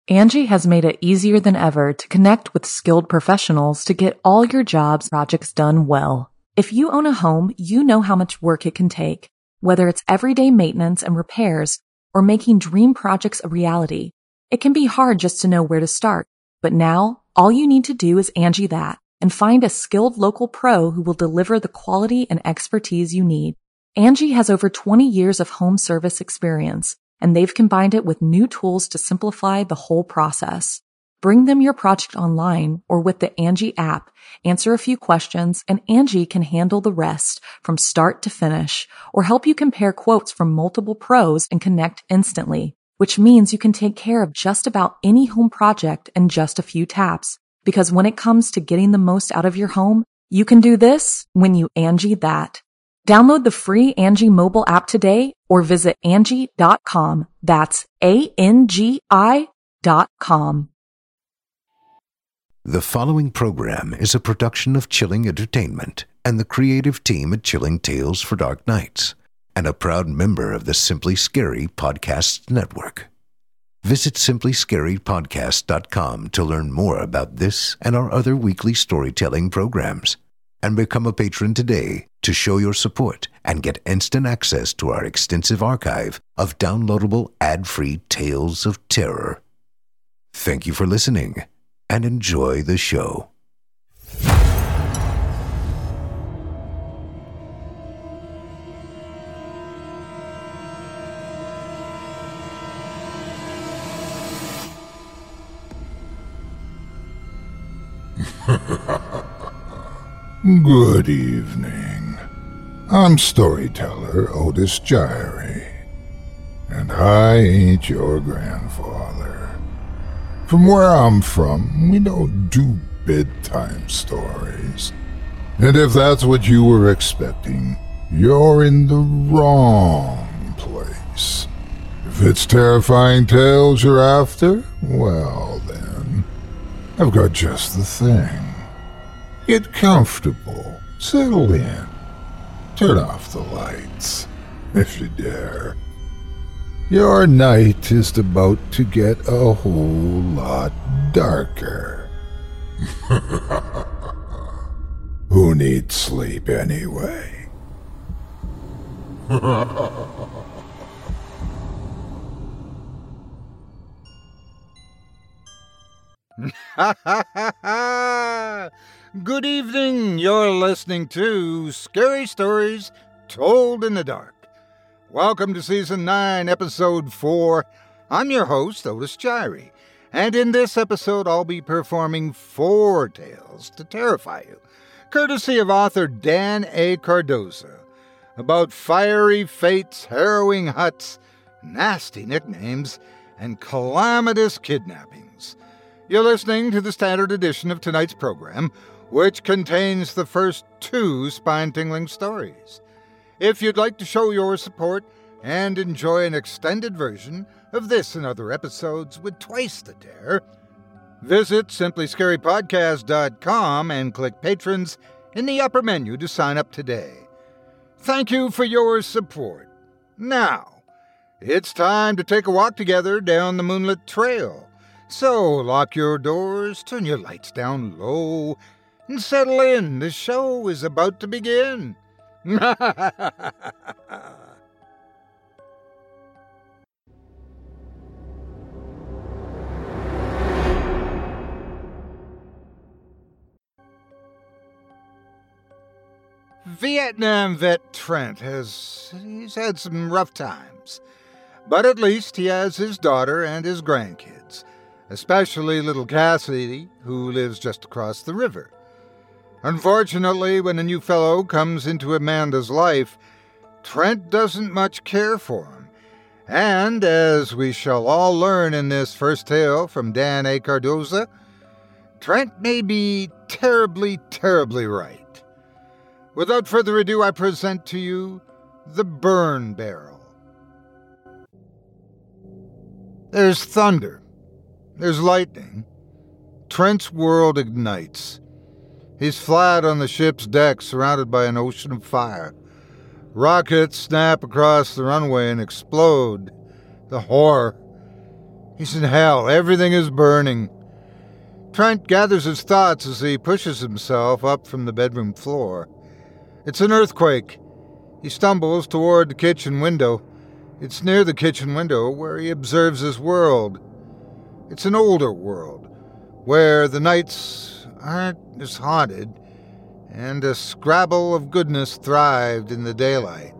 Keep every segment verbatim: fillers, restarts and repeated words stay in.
Angie has made it easier than ever to connect with skilled professionals to get all your jobs projects done well. If you own a home, you know how much work it can take, whether it's everyday maintenance and repairs or making dream projects a reality. It can be hard just to know where to start, but now all you need to do is Angie that and find a skilled local pro who will deliver the quality and expertise you need. Angie has over twenty years of home service experience, and they've combined it with new tools to simplify the whole process. Bring them your project online or with the Angie app, answer a few questions, and Angie can handle the rest from start to finish or help you compare quotes from multiple pros and connect instantly, which means you can take care of just about any home project in just a few taps. Because when it comes to getting the most out of your home, you can do this when you Angie that. Download the free Angie mobile app today or visit Angie dot com. That's A N G I dot com. The following program is a production of Chilling Entertainment and the creative team at Chilling Tales for Dark Nights, and a proud member of the Simply Scary Podcast Network. Visit simply scary podcast dot com to learn more about this and our other weekly storytelling programs, and become a patron today to show your support and get instant access to our extensive archive of downloadable ad-free tales of terror. Thank you for listening and enjoy the show. Good evening. I'm storyteller Otis Gyrie, and I ain't your grandfather. From where I'm from, we don't do bedtime stories. And if that's what you were expecting, you're in the wrong place. If it's terrifying tales you're after, well then, I've got just the thing. Get comfortable, settle in, turn off the lights, if you dare. Your night is about to get a whole lot darker. Who needs sleep anyway? Good evening, you're listening to Scary Stories Told in the Dark. Welcome to Season nine, Episode four. I'm your host, Otis Gyrie, and in this episode I'll be performing four tales to terrify you, courtesy of author Dan A. Cardoza, about fiery fates, harrowing huts, nasty nicknames, and calamitous kidnappings. You're listening to the standard edition of tonight's program, which contains the first two spine-tingling stories. If you'd like to show your support and enjoy an extended version of this and other episodes with twice the terror, visit simply scary podcast dot com and click Patrons in the upper menu to sign up today. Thank you for your support. Now, it's time to take a walk together down the moonlit trail. So lock your doors, turn your lights down low, and settle in. The show is about to begin. Vietnam vet Trent has he's had some rough times, but at least he has his daughter and his grandkids, especially little Cassidy, who lives just across the river. Unfortunately, when a new fellow comes into Amanda's life, Trent doesn't much care for him. And, as we shall all learn in this first tale from Dan A. Cardoza, Trent may be terribly, terribly right. Without further ado, I present to you The Burn Barrel. There's thunder. There's lightning. Trent's world ignites. He's flat on the ship's deck, surrounded by an ocean of fire. Rockets snap across the runway and explode. The horror. He's in hell. Everything is burning. Trent gathers his thoughts as he pushes himself up from the bedroom floor. It's an earthquake. He stumbles toward the kitchen window. It's near the kitchen window where he observes his world. It's an older world, where the nights aren't as haunted, and a scrabble of goodness thrived in the daylight.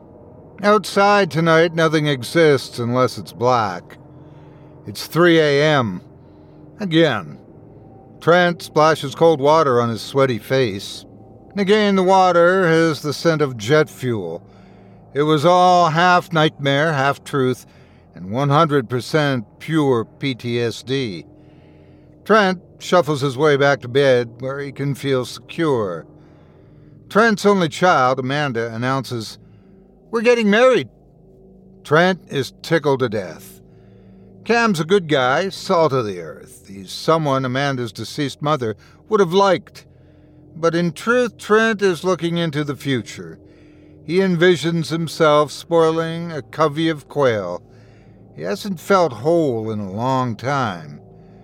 Outside tonight, nothing exists unless it's black. It's three a.m. Again. Trent splashes cold water on his sweaty face. Again, the water has the scent of jet fuel. It was all half nightmare, half truth, and one hundred percent pure P T S D. Trent shuffles his way back to bed where he can feel secure. Trent's only child, Amanda, announces, "We're getting married." Trent is tickled to death. Cam's a good guy, salt of the earth. He's someone Amanda's deceased mother would have liked. But in truth, Trent is looking into the future. He envisions himself spoiling a covey of quail. He hasn't felt whole in a long time.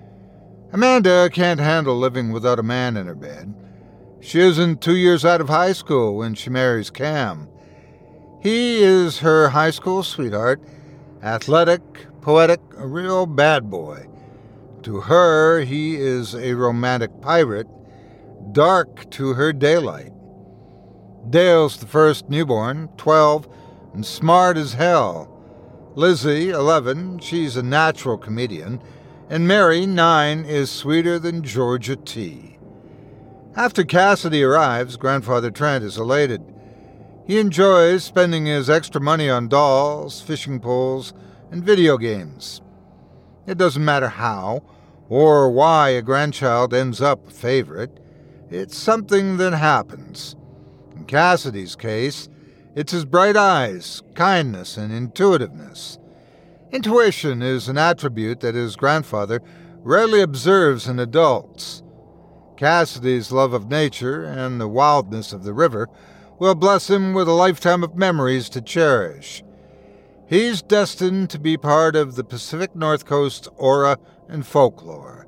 Amanda can't handle living without a man in her bed. She isn't two years out of high school when she marries Cam. He is her high school sweetheart, athletic, poetic, a real bad boy. To her, he is a romantic pirate, dark to her daylight. Dale's the first newborn, twelve, and smart as hell. Lizzie, eleven, she's a natural comedian, and Mary, nine, is sweeter than Georgia tea. After Cassidy arrives, Grandfather Trent is elated. He enjoys spending his extra money on dolls, fishing poles, and video games. It doesn't matter how or why a grandchild ends up a favorite. It's something that happens. In Cassidy's case, it's his bright eyes, kindness, and intuitiveness. Intuition is an attribute that his grandfather rarely observes in adults. Cassidy's love of nature and the wildness of the river will bless him with a lifetime of memories to cherish. He's destined to be part of the Pacific Northcoast aura and folklore.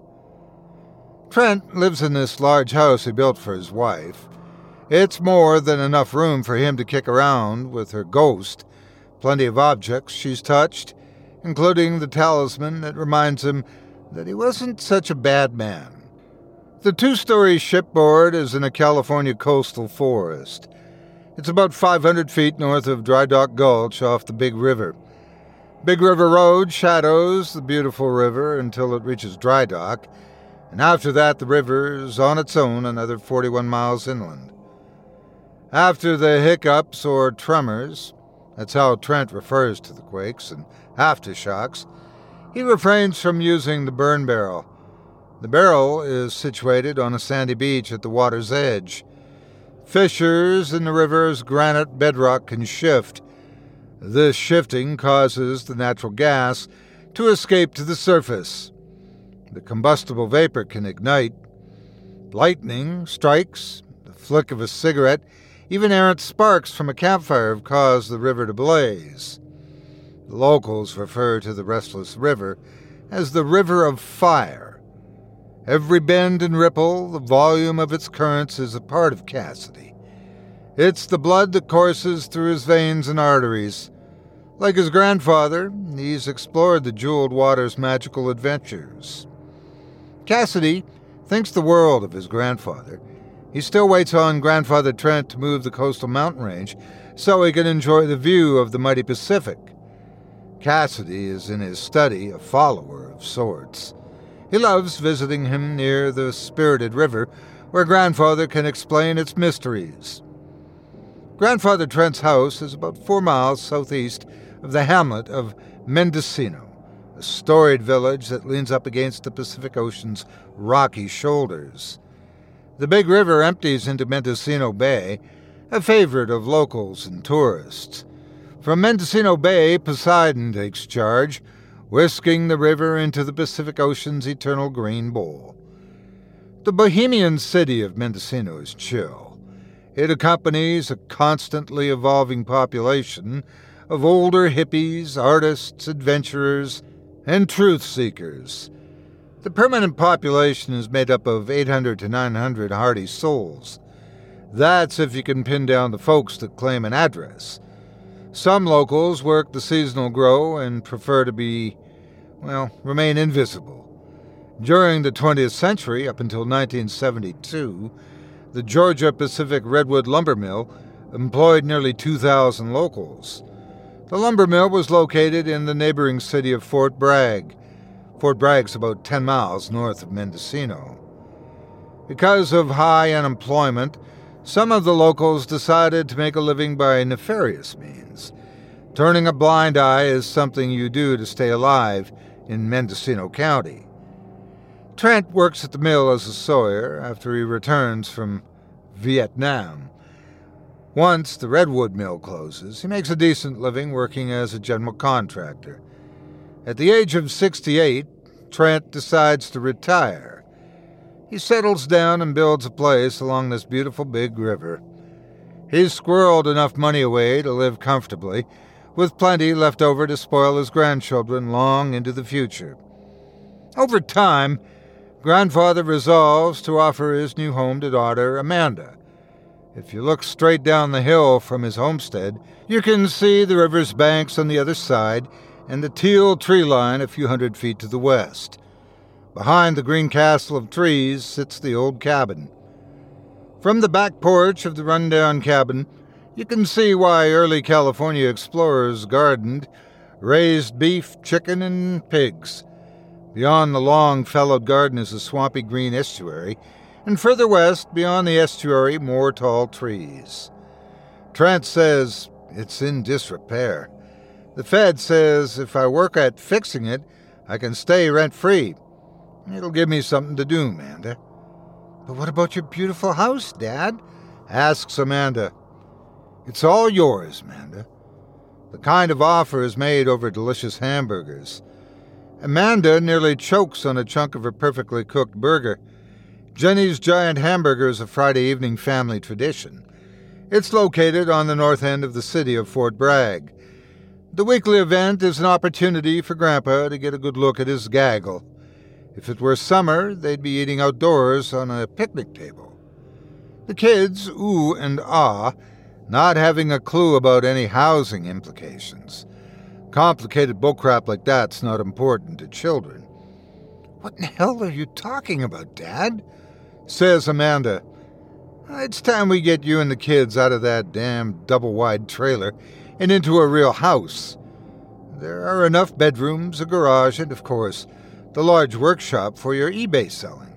Trent lives in this large house he built for his wife. It's more than enough room for him to kick around with her ghost. Plenty of objects she's touched, including the talisman that reminds him that he wasn't such a bad man. The two-story shipboard is in a California coastal forest. It's about five hundred feet north of Dry Dock Gulch off the Big River. Big River Road shadows the beautiful river until it reaches Dry Dock, and after that the river is on its own another forty-one miles inland. After the hiccups or tremors, that's how Trent refers to the quakes and aftershocks, he refrains from using the burn barrel. The barrel is situated on a sandy beach at the water's edge. Fissures in the river's granite bedrock can shift. This shifting causes the natural gas to escape to the surface. The combustible vapor can ignite. Lightning strikes, the flick of a cigarette, even errant sparks from a campfire have caused the river to blaze. The locals refer to the restless river as the River of Fire. Every bend and ripple, the volume of its currents is a part of Cassidy. It's the blood that courses through his veins and arteries. Like his grandfather, he's explored the jeweled water's magical adventures. Cassidy thinks the world of his grandfather. He still waits on Grandfather Trent to move the coastal mountain range so he can enjoy the view of the mighty Pacific. Cassidy is in his study, a follower of sorts. He loves visiting him near the spirited river, where Grandfather can explain its mysteries. Grandfather Trent's house is about four miles southeast of the hamlet of Mendocino, a storied village that leans up against the Pacific Ocean's rocky shoulders. The Big River empties into Mendocino Bay, a favorite of locals and tourists. From Mendocino Bay, Poseidon takes charge, whisking the river into the Pacific Ocean's eternal green bowl. The bohemian city of Mendocino is chill. It accompanies a constantly evolving population of older hippies, artists, adventurers, and truth seekers. The permanent population is made up of eight hundred to nine hundred hardy souls. That's if you can pin down the folks that claim an address. Some locals work the seasonal grow and prefer to be, well, remain invisible. During the twentieth century, up until nineteen seventy-two, the Georgia Pacific Redwood Lumber Mill employed nearly two thousand locals. The lumber mill was located in the neighboring city of Fort Bragg. Fort Bragg's about ten miles north of Mendocino. Because of high unemployment, some of the locals decided to make a living by nefarious means. Turning a blind eye is something you do to stay alive in Mendocino County. Trent works at the mill as a sawyer after he returns from Vietnam. Once the Redwood Mill closes, he makes a decent living working as a general contractor. At the age of sixty-eight, Trent decides to retire. He settles down and builds a place along this beautiful big river. He's squirreled enough money away to live comfortably, with plenty left over to spoil his grandchildren long into the future. Over time, Grandfather resolves to offer his new home to daughter Amanda. If you look straight down the hill from his homestead, you can see the river's banks on the other side and the teal tree line a few hundred feet to the west. Behind the green castle of trees sits the old cabin. From the back porch of the rundown cabin, you can see why early California explorers gardened, raised beef, chicken, and pigs. Beyond the long, fallowed garden is a swampy green estuary, and further west, beyond the estuary, more tall trees. Trent says it's in disrepair. The Fed says if I work at fixing it, I can stay rent-free. It'll give me something to do, Amanda. But what about your beautiful house, Dad? Asks Amanda. It's all yours, Amanda. The kind of offer is made over delicious hamburgers. Amanda nearly chokes on a chunk of her perfectly cooked burger. Jenny's Giant Hamburger is a Friday evening family tradition. It's located on the north end of the city of Fort Bragg. The weekly event is an opportunity for Grandpa to get a good look at his gaggle. If it were summer, they'd be eating outdoors on a picnic table. The kids ooh and ah, not having a clue about any housing implications. Complicated bullcrap like that's not important to children. What in the hell are you talking about, Dad? Says Amanda. It's time we get you and the kids out of that damn double-wide trailer and into a real house. There are enough bedrooms, a garage, and, of course, the large workshop for your eBay selling.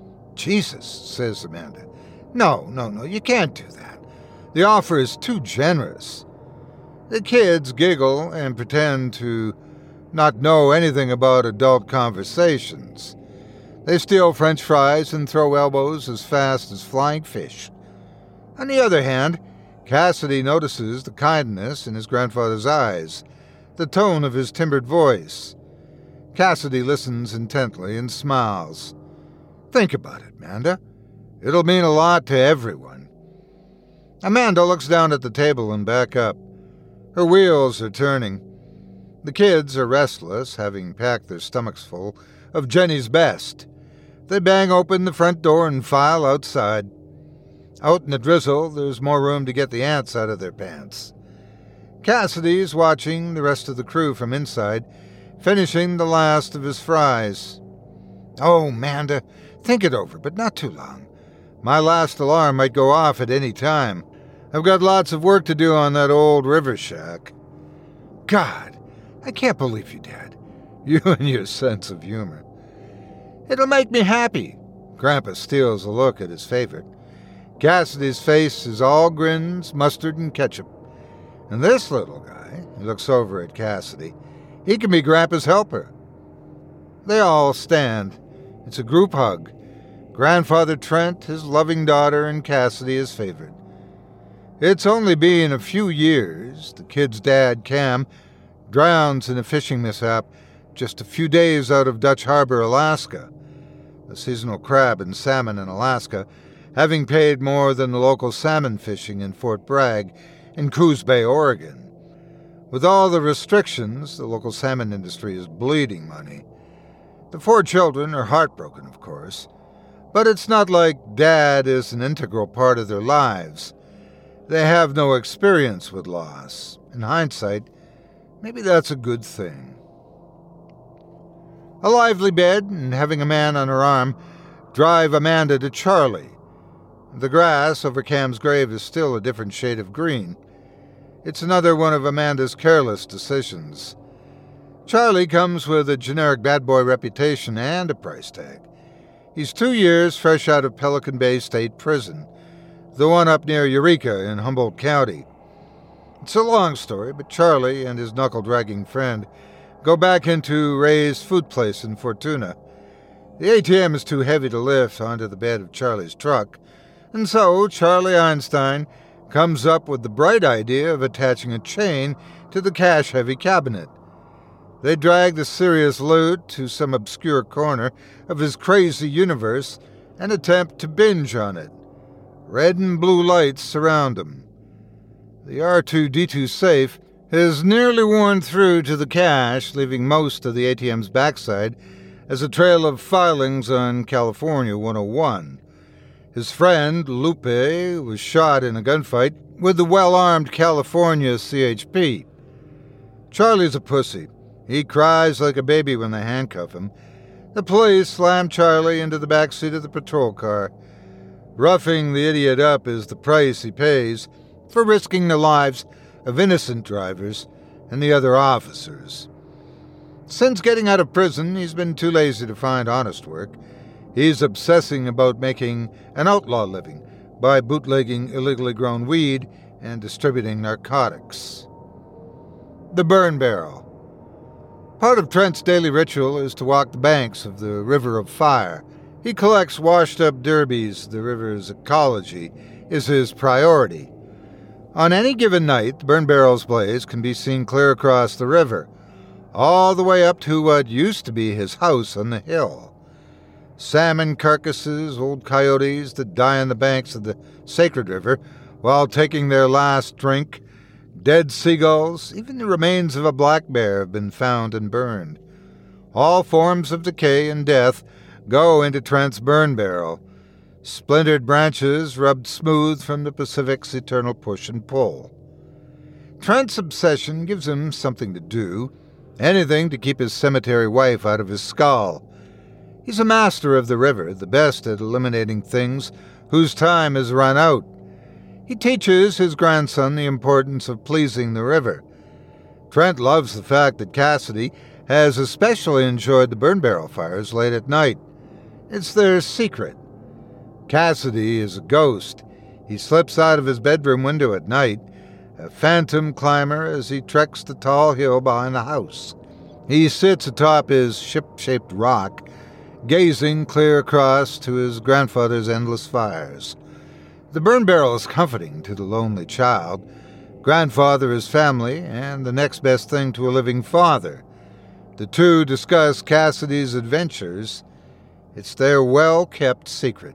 Jesus, says Amanda. No, no, no, you can't do that. The offer is too generous. The kids giggle and pretend to not know anything about adult conversations. They steal French fries and throw elbows as fast as flying fish. On the other hand, Cassidy notices the kindness in his grandfather's eyes, the tone of his timbered voice. Cassidy listens intently and smiles. Think about it, Amanda. It'll mean a lot to everyone. Amanda looks down at the table and back up. Her wheels are turning. The kids are restless, having packed their stomachs full of Jenny's best. They bang open the front door and file outside. Out in the drizzle, there's more room to get the ants out of their pants. Cassidy's watching the rest of the crew from inside, finishing the last of his fries. Oh, Amanda, think it over, but not too long. My last alarm might go off at any time. I've got lots of work to do on that old river shack. God, I can't believe you, Dad. You and your sense of humor. It'll make me happy. Grandpa steals a look at his favorite. Cassidy's face is all grins, mustard, and ketchup. And this little guy, he looks over at Cassidy, he can be Grandpa's helper. They all stand. It's a group hug. Grandfather Trent, his loving daughter, and Cassidy, his favorite. It's only been a few years. The kid's dad, Cam, drowns in a fishing mishap just a few days out of Dutch Harbor, Alaska. The seasonal crab and salmon in Alaska, having paid more than the local salmon fishing in Fort Bragg in Coos Bay, Oregon. With all the restrictions, the local salmon industry is bleeding money. The four children are heartbroken, of course, but it's not like Dad is an integral part of their lives. They have no experience with loss. In hindsight, maybe that's a good thing. A lively bed and having a man on her arm drive Amanda to Charlie. The grass over Cam's grave is still a different shade of green. It's another one of Amanda's careless decisions. Charlie comes with a generic bad boy reputation and a price tag. He's two years fresh out of Pelican Bay State Prison, the one up near Eureka in Humboldt County. It's a long story, but Charlie and his knuckle-dragging friend go back into Ray's food place in Fortuna. The A T M is too heavy to lift onto the bed of Charlie's truck, and so Charlie Einstein comes up with the bright idea of attaching a chain to the cash-heavy cabinet. They drag the serious loot to some obscure corner of his crazy universe and attempt to binge on it. Red and blue lights surround them. The R two D two safe is nearly worn through to the cash, leaving most of the A T M's backside as a trail of filings on California one oh one. His friend, Lupe, was shot in a gunfight with the well-armed California C H P. Charlie's a pussy. He cries like a baby when they handcuff him. The police slam Charlie into the back seat of the patrol car. Roughing the idiot up is the price he pays for risking the lives of innocent drivers and the other officers. Since getting out of prison, he's been too lazy to find honest work. He's obsessing about making an outlaw living by bootlegging illegally grown weed and distributing narcotics. The Burn Barrel. Part of Trent's daily ritual is to walk the banks of the River of Fire. He collects washed-up derbies. The river's ecology is his priority. On any given night, the Burn Barrel's blaze can be seen clear across the river, all the way up to what used to be his house on the hill. Salmon carcasses, old coyotes that die on the banks of the sacred river while taking their last drink, dead seagulls, even the remains of a black bear have been found and burned. All forms of decay and death go into Trent's burn barrel, splintered branches rubbed smooth from the Pacific's eternal push and pull. Trent's obsession gives him something to do, anything to keep his cemetery wife out of his skull. He's a master of the river, the best at eliminating things whose time has run out. He teaches his grandson the importance of pleasing the river. Trent loves the fact that Cassidy has especially enjoyed the burn barrel fires late at night. It's their secret. Cassidy is a ghost. He slips out of his bedroom window at night, a phantom climber as he treks the tall hill behind the house. He sits atop his ship-shaped rock, gazing clear across to his grandfather's endless fires. The burn barrel is comforting to the lonely child. Grandfather is family, and the next best thing to a living father. The two discuss Cassidy's adventures. It's their well-kept secret.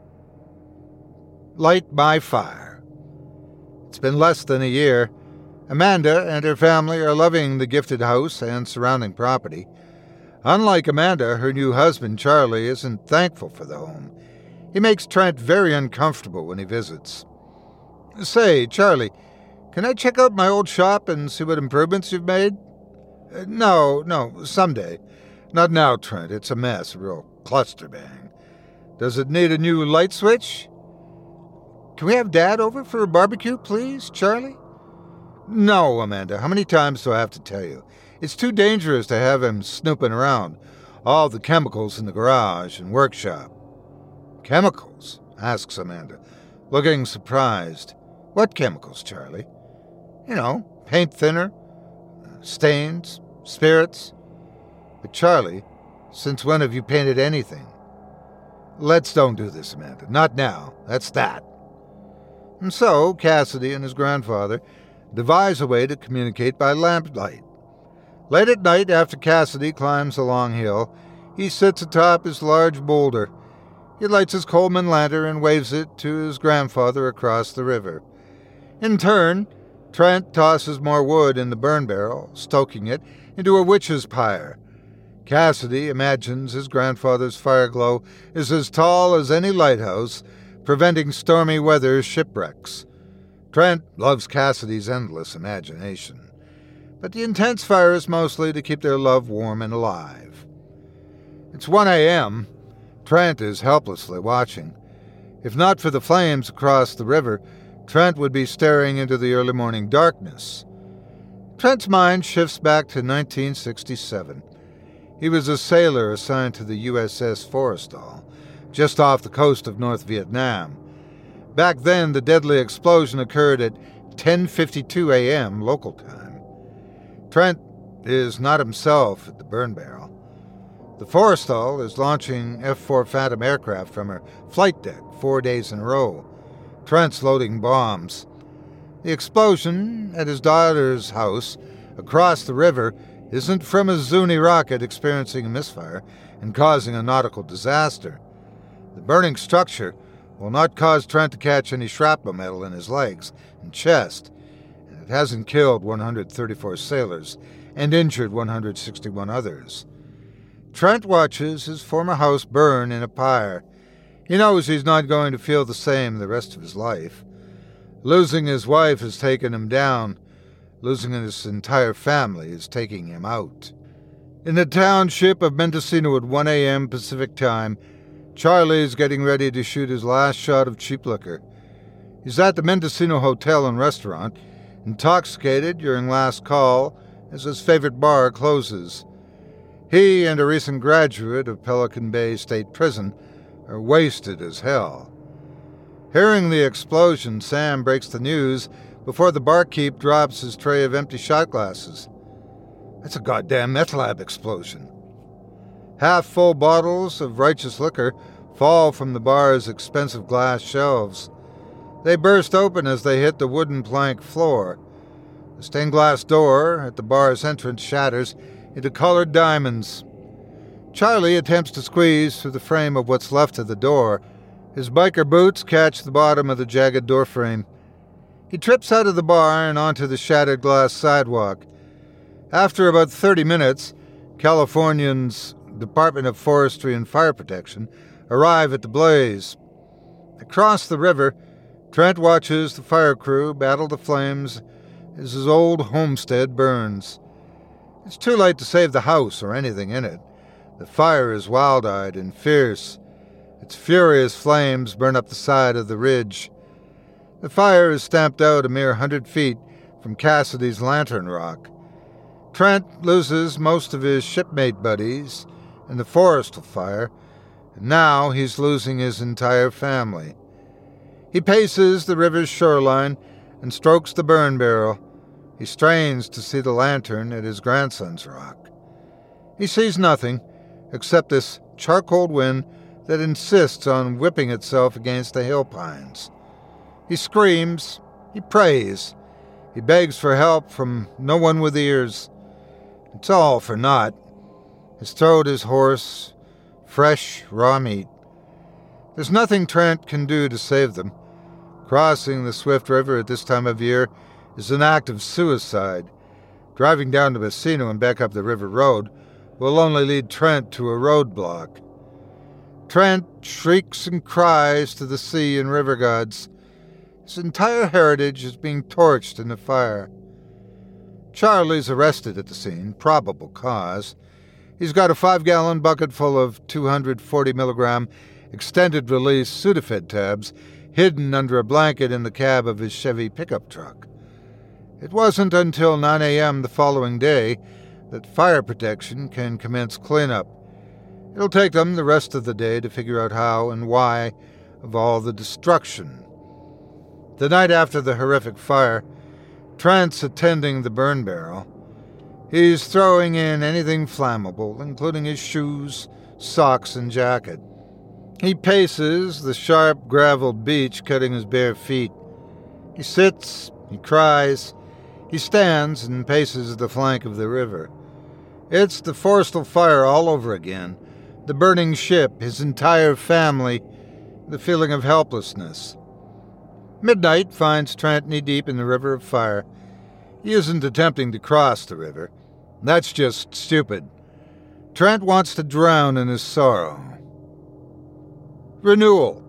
Light by Fire. It's been less than a year. Amanda and her family are loving the gifted house and surrounding property. Unlike Amanda, her new husband, Charlie, isn't thankful for the home. He makes Trent very uncomfortable when he visits. Say, Charlie, can I check out my old shop and see what improvements you've made? Uh, no, no, someday. Not now, Trent. It's a mess, a real cluster bang. Does it need a new light switch? Can we have Dad over for a barbecue, please, Charlie? No, Amanda. How many times do I have to tell you? It's too dangerous to have him snooping around all the chemicals in the garage and workshop. Chemicals? Asks Amanda, looking surprised. What chemicals, Charlie? You know, paint thinner, stains, spirits. But Charlie, since when have you painted anything? Let's don't do this, Amanda. Not now. That's that. And so Cassidy and his grandfather devise a way to communicate by lamplight. Late at night, after Cassidy climbs a long hill, he sits atop his large boulder. He lights his Coleman lantern and waves it to his grandfather across the river. In turn, Trent tosses more wood in the burn barrel, stoking it into a witch's pyre. Cassidy imagines his grandfather's fire glow is as tall as any lighthouse, preventing stormy weather shipwrecks. Trent loves Cassidy's endless imagination, but the intense fire is mostly to keep their love warm and alive. It's one a.m. Trent is helplessly watching. If not for the flames across the river, Trent would be staring into the early morning darkness. Trent's mind shifts back to nineteen sixty-seven. He was a sailor assigned to the U S S Forrestal, just off the coast of North Vietnam. Back then, the deadly explosion occurred at ten fifty-two a.m. local time. Trent is not himself at the burn barrel. The Forrestal is launching F four Phantom aircraft from her flight deck four days in a row. Trent's loading bombs. The explosion at his daughter's house across the river isn't from a Zuni rocket experiencing a misfire and causing a nautical disaster. The burning structure will not cause Trent to catch any shrapnel metal in his legs and chest, and it hasn't killed one hundred thirty-four sailors and injured one hundred sixty-one others. Trent watches his former house burn in a pyre. He knows he's not going to feel the same the rest of his life. Losing his wife has taken him down. Losing his entire family is taking him out. In the township of Mendocino at one a.m. Pacific Time, Charlie is getting ready to shoot his last shot of cheap liquor. He's at the Mendocino Hotel and Restaurant, intoxicated during last call as his favorite bar closes. He and a recent graduate of Pelican Bay State Prison are wasted as hell. Hearing the explosion, Sam breaks the news before the barkeep drops his tray of empty shot glasses. That's a goddamn meth lab explosion. Half-full bottles of righteous liquor fall from the bar's expensive glass shelves. They burst open as they hit the wooden plank floor. The stained glass door at the bar's entrance shatters into colored diamonds. Charlie attempts to squeeze through the frame of what's left of the door. His biker boots catch the bottom of the jagged doorframe. He trips out of the bar and onto the shattered glass sidewalk. After about thirty minutes, Californians' Department of Forestry and Fire Protection arrive at the blaze. Across the river, Trent watches the fire crew battle the flames as his old homestead burns. It's too late to save the house or anything in it. The fire is wild-eyed and fierce. Its furious flames burn up the side of the ridge. The fire is stamped out a mere hundred feet from Cassidy's Lantern Rock. Trent loses most of his shipmate buddies in the Forrestal fire, and now he's losing his entire family. He paces the river's shoreline and strokes the burn barrel. He strains to see the lantern at his grandson's rock. He sees nothing except this charcoal wind that insists on whipping itself against the hill pines. He screams, he prays, he begs for help from no one with ears. It's all for naught. His throat is hoarse, fresh, raw meat. There's nothing Trent can do to save them. Crossing the swift river at this time of year is an act of suicide. Driving down to Messina and back up the river road will only lead Trent to a roadblock. Trent shrieks and cries to the sea and river gods. His entire heritage is being torched in the fire. Charlie's arrested at the scene, probable cause. He's got a five-gallon bucket full of two hundred forty milligram extended-release Sudafed tabs hidden under a blanket in the cab of his Chevy pickup truck. It wasn't until nine a.m. the following day that fire protection can commence cleanup. It'll take them the rest of the day to figure out how and why of all the destruction. The night after the horrific fire, Trent's attending the burn barrel. He's throwing in anything flammable, including his shoes, socks, and jacket. He paces the sharp, graveled beach, cutting his bare feet. He sits, he cries, he stands and paces the flank of the river. It's the Forrestal fire all over again. The burning ship, his entire family, the feeling of helplessness. Midnight finds Trent knee-deep in the river of fire. He isn't attempting to cross the river. That's just stupid. Trent wants to drown in his sorrow. Renewal.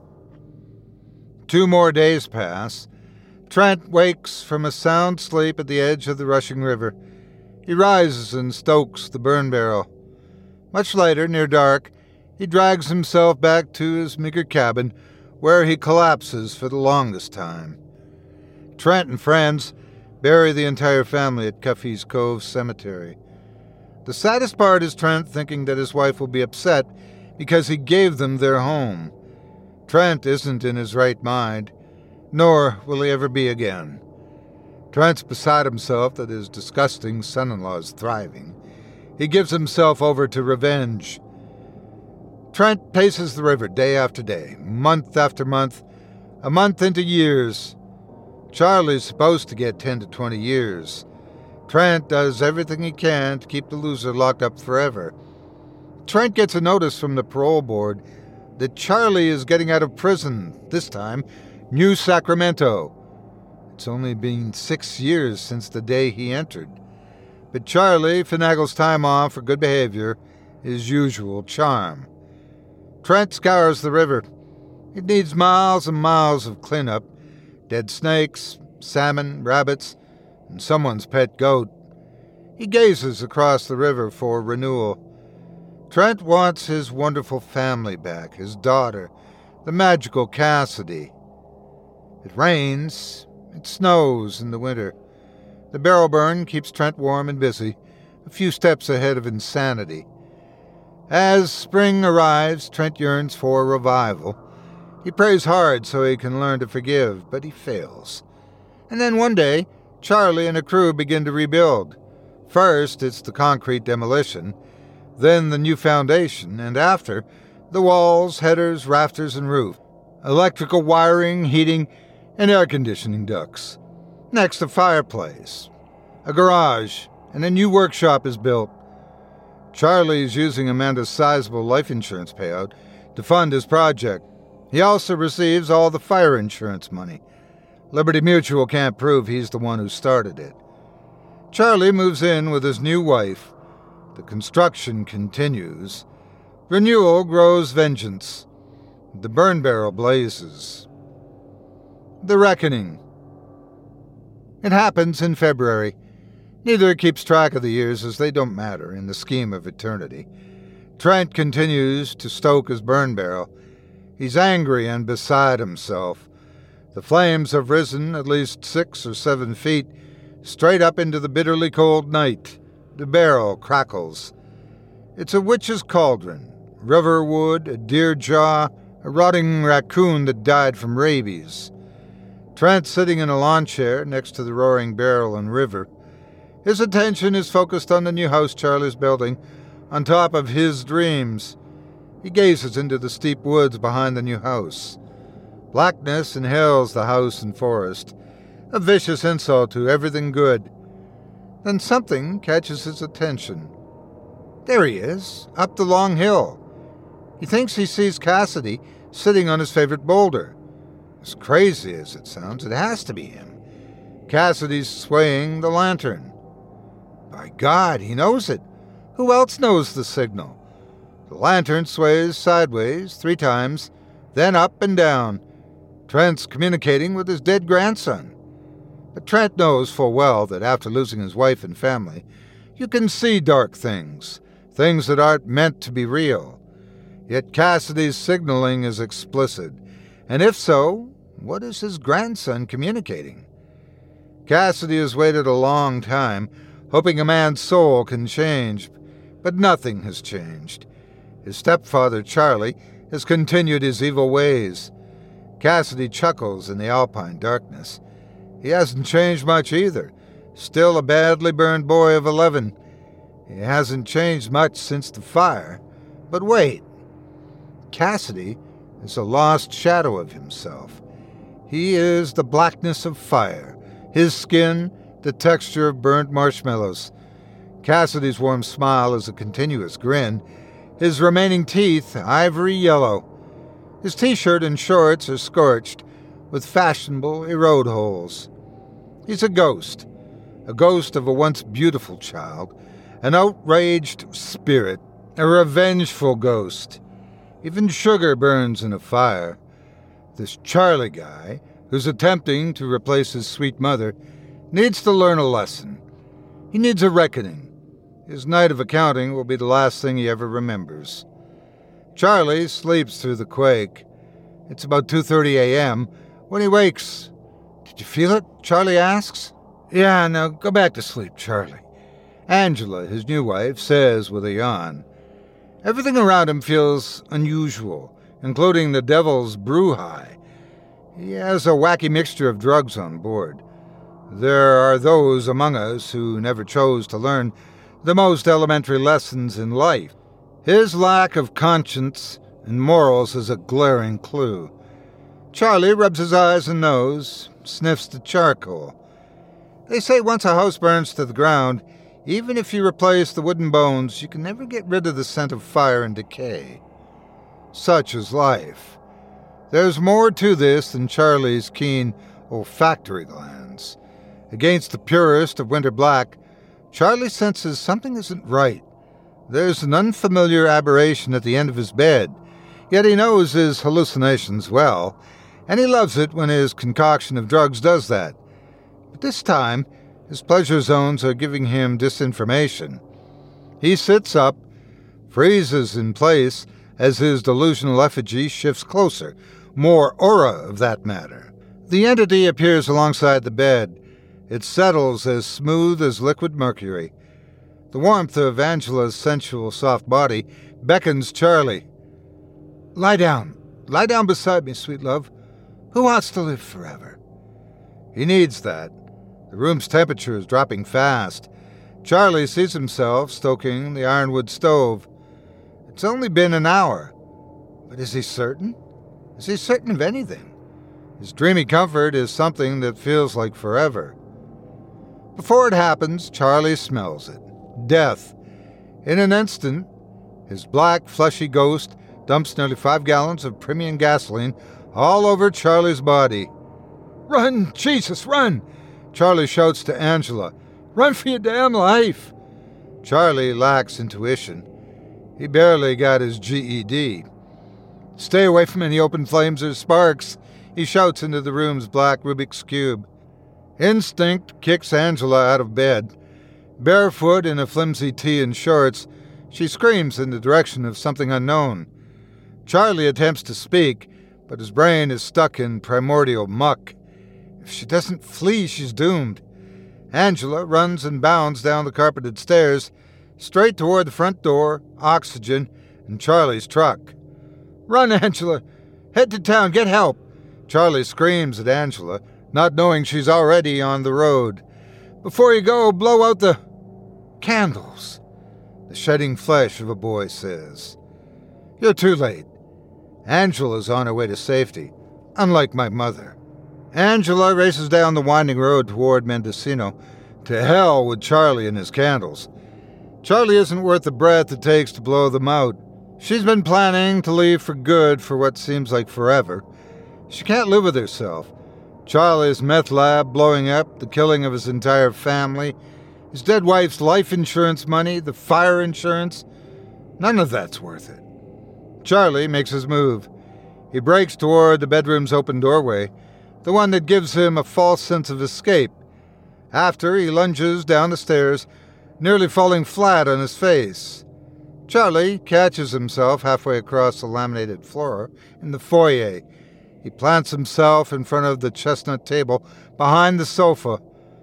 Two more days pass. Trent wakes from a sound sleep at the edge of the rushing river. He rises and stokes the burn barrel. Much later, near dark, he drags himself back to his meager cabin, where he collapses for the longest time. Trent and friends bury the entire family at Cuffy's Cove Cemetery. The saddest part is Trent thinking that his wife will be upset because he gave them their home. Trent isn't in his right mind, nor will he ever be again. Trent's beside himself that his disgusting son-in-law is thriving. He gives himself over to revenge. Trent paces the river day after day, month after month, a month into years. Charlie's supposed to get ten to twenty years. Trent does everything he can to keep the loser locked up forever. Trent gets a notice from the parole board that Charlie is getting out of prison, this time, New Sacramento. It's only been six years since the day he entered. But Charlie finagles time off for good behavior, his usual charm. Trent scours the river. It needs miles and miles of cleanup. Dead snakes, salmon, rabbits, and someone's pet goat. He gazes across the river for renewal. Trent wants his wonderful family back, his daughter, the magical Cassidy. It rains, it snows in the winter. The barrel burn keeps Trent warm and busy, a few steps ahead of insanity. As spring arrives, Trent yearns for revival. He prays hard so he can learn to forgive, but he fails. And then one day, Charlie and a crew begin to rebuild. First, it's the concrete demolition, then the new foundation, and after, the walls, headers, rafters, and roof, electrical wiring, heating, and air conditioning ducts. Next, a fireplace, a garage, and a new workshop is built. Charlie is using Amanda's sizable life insurance payout to fund his project. He also receives all the fire insurance money. Liberty Mutual can't prove he's the one who started it. Charlie moves in with his new wife. The construction continues. Renewal grows vengeance. The burn barrel blazes. The reckoning. It happens in February. Neither keeps track of the years, as they don't matter in the scheme of eternity. Trent continues to stoke his burn barrel. He's angry and beside himself. The flames have risen at least six or seven feet, straight up into the bitterly cold night. The barrel crackles. It's a witch's cauldron, river wood, a deer jaw, a rotting raccoon that died from rabies. Trent sitting in a lawn chair next to the roaring barrel and river. His attention is focused on the new house Charlie's building, on top of his dreams. He gazes into the steep woods behind the new house. Blackness inhales the house and forest, a vicious insult to everything good. Then something catches his attention. There he is, up the long hill. He thinks he sees Cassidy sitting on his favorite boulder. As crazy as it sounds, it has to be him. Cassidy's swaying the lantern. By God, he knows it. Who else knows the signal? The lantern sways sideways three times, then up and down. Trent's communicating with his dead grandson. But Trent knows full well that after losing his wife and family, you can see dark things, things that aren't meant to be real. Yet Cassidy's signaling is explicit, and if so, what is his grandson communicating? Cassidy has waited a long time, hoping a man's soul can change, but nothing has changed. His stepfather, Charlie, has continued his evil ways. Cassidy chuckles in the alpine darkness. He hasn't changed much either, still a badly burned boy of eleven. He hasn't changed much since the fire. But wait, Cassidy is a lost shadow of himself. He is the blackness of fire, his skin the texture of burnt marshmallows. Cassidy's warm smile is a continuous grin, his remaining teeth ivory yellow. His t-shirt and shorts are scorched, with fashionable erode holes. He's a ghost, a ghost of a once beautiful child, an outraged spirit, a revengeful ghost. Even sugar burns in a fire. This Charlie guy, who's attempting to replace his sweet mother, needs to learn a lesson. He needs a reckoning. His night of accounting will be the last thing he ever remembers. Charlie sleeps through the quake. It's about two thirty a.m. when he wakes. "Did you feel it?" Charlie asks. "Yeah, now go back to sleep, Charlie," Angela, his new wife, says with a yawn. Everything around him feels unusual, including the devil's brew high. He has a wacky mixture of drugs on board. There are those among us who never chose to learn the most elementary lessons in life. His lack of conscience and morals is a glaring clue. Charlie rubs his eyes and nose, sniffs the charcoal. They say once a house burns to the ground, even if you replace the wooden bones, you can never get rid of the scent of fire and decay. Such is life. There's more to this than Charlie's keen olfactory glands. Against the purest of winter black, Charlie senses something isn't right. There's an unfamiliar aberration at the end of his bed, yet he knows his hallucinations well, and he loves it when his concoction of drugs does that. But this time, his pleasure zones are giving him disinformation. He sits up, freezes in place as his delusional effigy shifts closer, more aura of that matter. The entity appears alongside the bed. It settles as smooth as liquid mercury. The warmth of Angela's sensual soft body beckons Charlie. "Lie down. Lie down beside me, sweet love. Who wants to live forever?" He needs that. The room's temperature is dropping fast. Charlie sees himself stoking the ironwood stove. It's only been an hour. But is he certain? Is he certain of anything? His dreamy comfort is something that feels like forever. Before it happens, Charlie smells it. Death. In an instant, his black, fleshy ghost dumps nearly five gallons of premium gasoline all over Charlie's body. "Run, Jesus, run!" Charlie shouts to Angela. "Run for your damn life!" Charlie lacks intuition. He barely got his G E D. "Stay away from any open flames or sparks," he shouts into the room's black Rubik's Cube. Instinct kicks Angela out of bed. Barefoot in a flimsy tee and shorts, she screams in the direction of something unknown. Charlie attempts to speak, but his brain is stuck in primordial muck. If she doesn't flee, she's doomed. Angela runs and bounds down the carpeted stairs, straight toward the front door, oxygen, and Charlie's truck. "Run, Angela! Head to town, get help!" Charlie screams at Angela, not knowing she's already on the road. "Before you go, blow out the candles," the shedding flesh of a boy says. "You're too late. Angela's on her way to safety, unlike my mother." Angela races down the winding road toward Mendocino. To hell with Charlie and his candles. Charlie isn't worth the breath it takes to blow them out. She's been planning to leave for good for what seems like forever. She can't live with herself. Charlie's meth lab blowing up, the killing of his entire family, his dead wife's life insurance money, the fire insurance. None of that's worth it. Charlie makes his move. He breaks toward the bedroom's open doorway, the one that gives him a false sense of escape. After, he lunges down the stairs, nearly falling flat on his face. Charlie catches himself halfway across the laminated floor in the foyer. He plants himself in front of the chestnut table behind the sofa.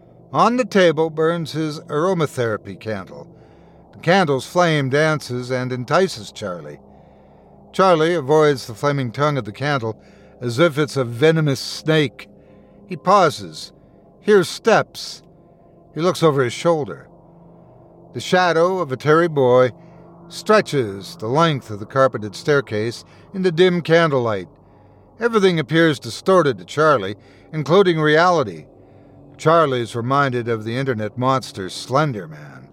On the table burns his aromatherapy candle. The candle's flame dances and entices Charlie. Charlie avoids the flaming tongue of the candle as if it's a venomous snake. He pauses, hears steps. He looks over his shoulder. The shadow of a Terry boy stretches the length of the carpeted staircase in the dim candlelight. Everything appears distorted to Charlie, including reality. Charlie's reminded of the internet monster Slender Man.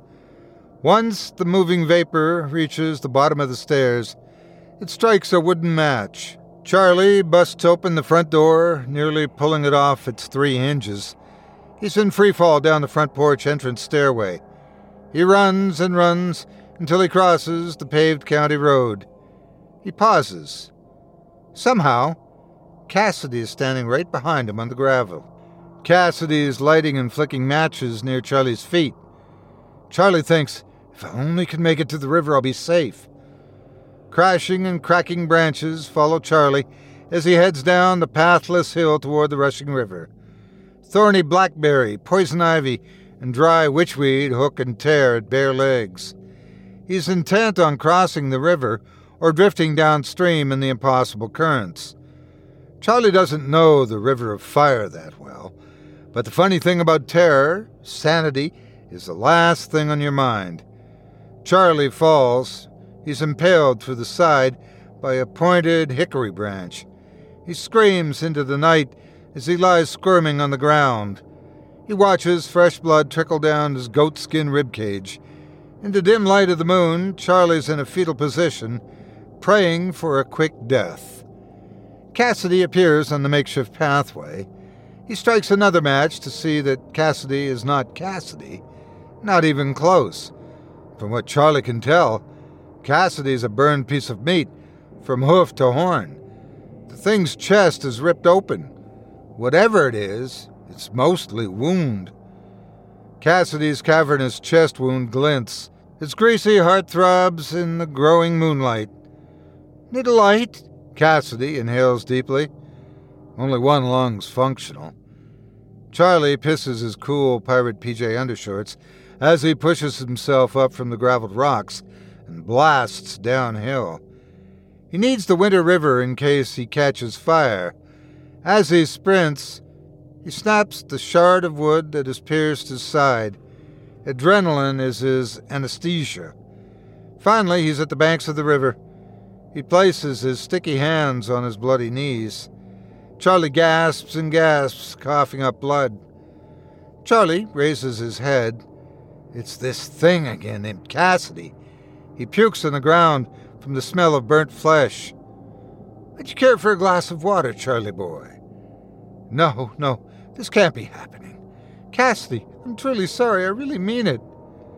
Once the moving vapor reaches the bottom of the stairs, it strikes a wooden match. Charlie busts open the front door, nearly pulling it off its three hinges. He's in free fall down the front porch entrance stairway. He runs and runs until he crosses the paved county road. He pauses. Somehow, Cassidy is standing right behind him on the gravel. Cassidy is lighting and flicking matches near Charlie's feet. Charlie thinks, if I only can make it to the river, I'll be safe. Crashing and cracking branches follow Charlie as he heads down the pathless hill toward the rushing river. Thorny blackberry, poison ivy, and dry witchweed hook and tear at bare legs. He's intent on crossing the river or drifting downstream in the impossible currents. Charlie doesn't know the River of Fire that well, but the funny thing about terror, sanity, is the last thing on your mind. Charlie falls. He's impaled through the side by a pointed hickory branch. He screams into the night as he lies squirming on the ground. He watches fresh blood trickle down his goatskin ribcage. In the dim light of the moon, Charlie's in a fetal position, praying for a quick death. Cassidy appears on the makeshift pathway. He strikes another match to see that Cassidy is not Cassidy, not even close. From what Charlie can tell, Cassidy's a burned piece of meat, from hoof to horn. The thing's chest is ripped open. Whatever it is, it's mostly wound. Cassidy's cavernous chest wound glints. His greasy heart throbs in the growing moonlight. Need a light? Cassidy inhales deeply. Only one lung's functional. Charlie pisses his cool pirate P J undershorts as he pushes himself up from the graveled rocks and blasts downhill. He needs the winter river in case he catches fire. As he sprints, he snaps the shard of wood that has pierced his side. Adrenaline is his anesthesia. Finally, he's at the banks of the river. He places his sticky hands on his bloody knees. Charlie gasps and gasps, coughing up blood. Charlie raises his head. It's this thing again named Cassidy. He pukes on the ground from the smell of burnt flesh. Would you care for a glass of water, Charlie boy? No, no, this can't be happening. Cassidy, I'm truly sorry, I really mean it.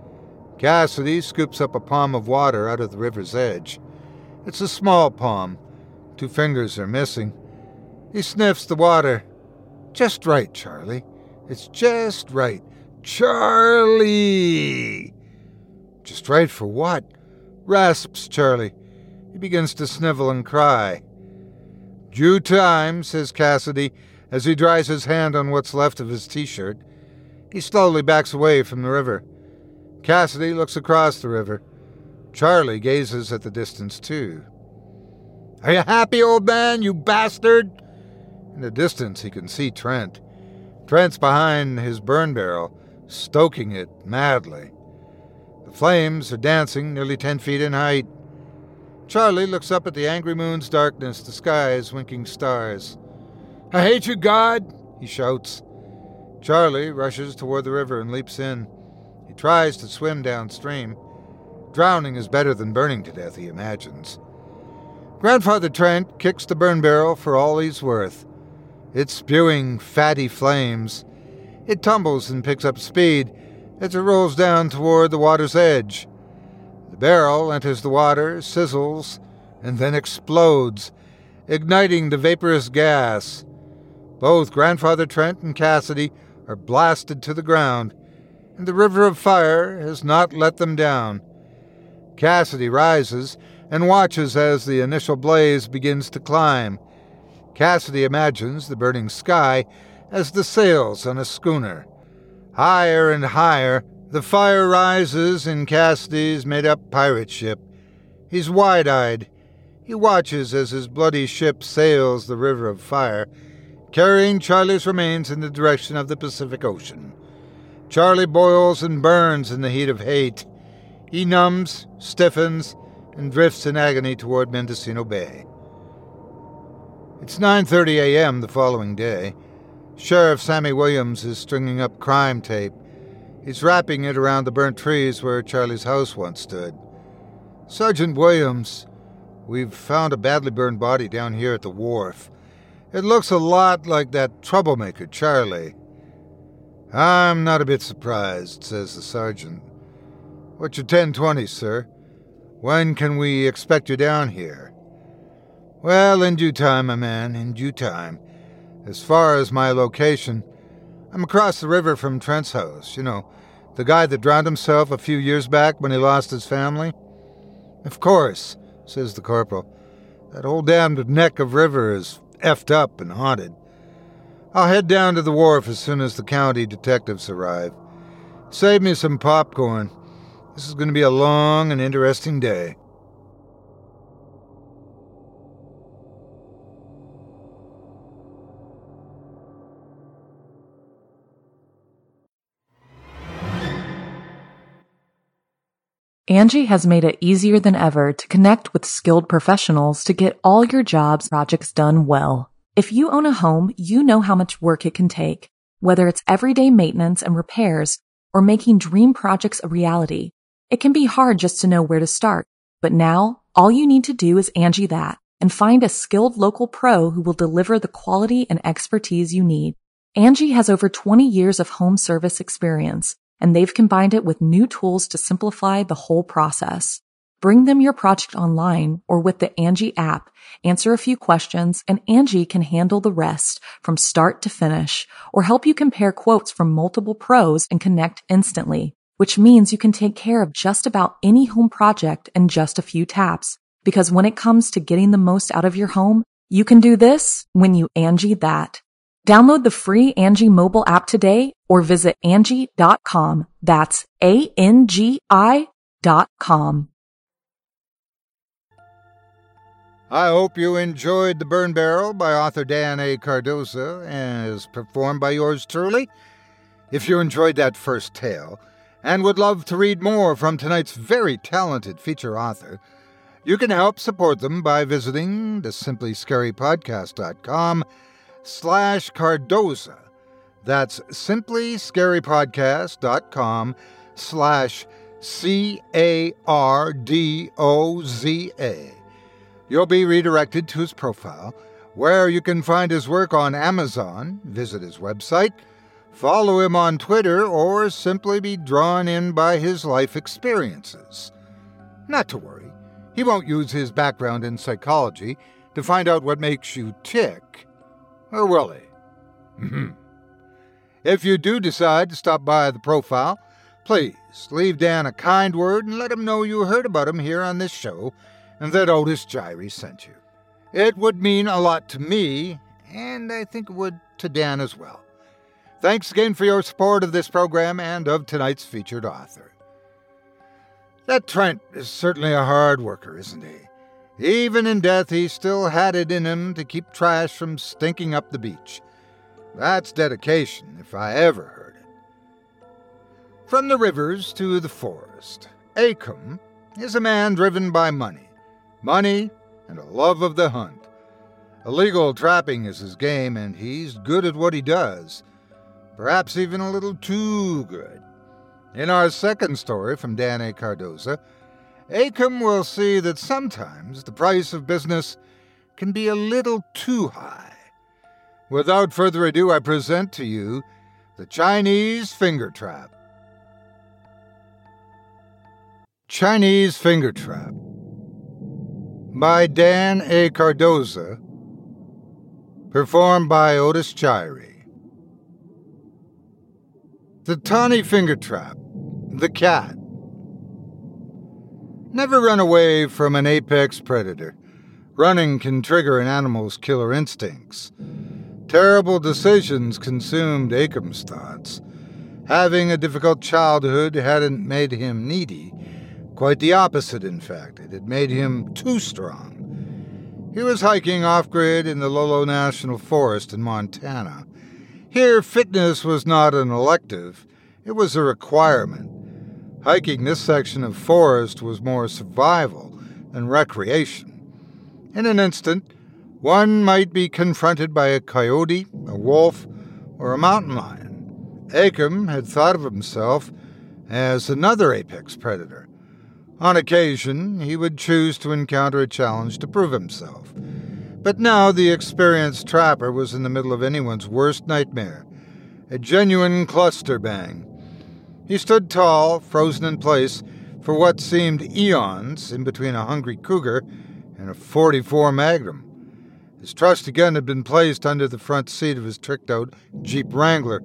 Cassidy scoops up a palm of water out of the river's edge. It's a small palm. Two fingers are missing. He sniffs the water. Just right, Charlie. It's just right. Charlie! Just right for what? Rasps Charlie. He begins to snivel and cry. Due time, says Cassidy, as he dries his hand on what's left of his t-shirt. He slowly backs away from the river. Cassidy looks across the river. Charlie gazes at the distance, too. Are you happy, old man, you bastard? In the distance, he can see Trent. Trent's behind his burn barrel, stoking it madly. The flames are dancing nearly ten feet in height. Charlie looks up at the angry moon's darkness, the skies winking stars. I hate you, God, he shouts. Charlie rushes toward the river and leaps in. He tries to swim downstream. Drowning is better than burning to death, he imagines. Grandfather Trent kicks the burn barrel for all he's worth. It's spewing fatty flames. It tumbles and picks up speed as it rolls down toward the water's edge. The barrel enters the water, sizzles, and then explodes, igniting the vaporous gas. Both Grandfather Trent and Cassidy are blasted to the ground, and the River of Fire has not let them down. Cassidy rises and watches as the initial blaze begins to climb. Cassidy imagines the burning sky as the sails on a schooner. Higher and higher, the fire rises in Cassidy's made-up pirate ship. He's wide-eyed. He watches as his bloody ship sails the River of Fire, carrying Charlie's remains in the direction of the Pacific Ocean. Charlie boils and burns in the heat of hate. He numbs, stiffens, and drifts in agony toward Mendocino Bay. It's nine thirty a.m. the following day. Sheriff Sammy Williams is stringing up crime tape. He's wrapping it around the burnt trees where Charlie's house once stood. Sergeant Williams, we've found a badly burned body down here at the wharf. It looks a lot like that troublemaker, Charlie. I'm not a bit surprised, says the sergeant. What's your ten twenty, sir? When can we expect you down here? Well, in due time, my man, in due time. As far as my location, I'm across the river from Trent's house. You know, the guy that drowned himself a few years back when he lost his family? Of course, says the corporal. That whole damned neck of river is effed up and haunted. I'll head down to the wharf as soon as the county detectives arrive. Save me some popcorn. This is going to be a long and interesting day. Angie has made it easier than ever to connect with skilled professionals to get all your jobs projects done well. If you own a home, you know how much work it can take, whether it's everyday maintenance and repairs or making dream projects a reality. It can be hard just to know where to start, but now all you need to do is Angie that and find a skilled local pro who will deliver the quality and expertise you need. Angie has over twenty years of home service experience, and they've combined it with new tools to simplify the whole process. Bring them your project online or with the Angie app, answer a few questions, and Angie can handle the rest from start to finish or help you compare quotes from multiple pros and connect instantly, which means you can take care of just about any home project in just a few taps. Because when it comes to getting the most out of your home, you can do this when you Angie that. Download the free Angie mobile app today or visit Angie dot com. That's A N G I dot com. I hope you enjoyed The Burn Barrel by author Dan A. Cardoza, as performed by yours truly. If you enjoyed that first tale and would love to read more from tonight's very talented feature author, you can help support them by visiting the simply scary podcast dot com slash Cardoza. That's simply scary podcast dot com slash C A R D O Z A. You'll be redirected to his profile, where you can find his work on Amazon, visit his website, follow him on Twitter, or simply be drawn in by his life experiences. Not to worry, he won't use his background in psychology to find out what makes you tick. Or will he? If you do decide to stop by the profile, please leave Dan a kind word and let him know you heard about him here on this show and that Otis Jiry sent you. It would mean a lot to me, and I think it would to Dan as well. Thanks again for your support of this program and of tonight's featured author. That Trent is certainly a hard worker, isn't he? Even in death, he still had it in him to keep trash from stinking up the beach. That's dedication, if I ever heard it. From the rivers to the forest, Acom is a man driven by money. Money and a love of the hunt. Illegal trapping is his game, and he's good at what he does. Perhaps even a little too good. In our second story from Dan A. Cardoza, Acom will see that sometimes the price of business can be a little too high. Without further ado, I present to you The Chinese Finger Trap. Chinese Finger Trap by Dan A. Cardoza, performed by Otis Jiry. The Tawny Finger Trap, the cat. Never run away from an apex predator. Running can trigger an animal's killer instincts. Terrible decisions consumed Acom's thoughts. Having a difficult childhood hadn't made him needy. Quite the opposite, in fact. It had made him too strong. He was hiking off-grid in the Lolo National Forest in Montana. Here, fitness was not an elective. It was a requirement. Hiking this section of forest was more survival than recreation. In an instant, one might be confronted by a coyote, a wolf, or a mountain lion. Acom had thought of himself as another apex predator. On occasion, he would choose to encounter a challenge to prove himself. But now the experienced trapper was in the middle of anyone's worst nightmare, a genuine cluster bang. He stood tall, frozen in place, for what seemed eons in between a hungry cougar and a forty-four Magnum. His trusty gun had been placed under the front seat of his tricked-out Jeep Wrangler.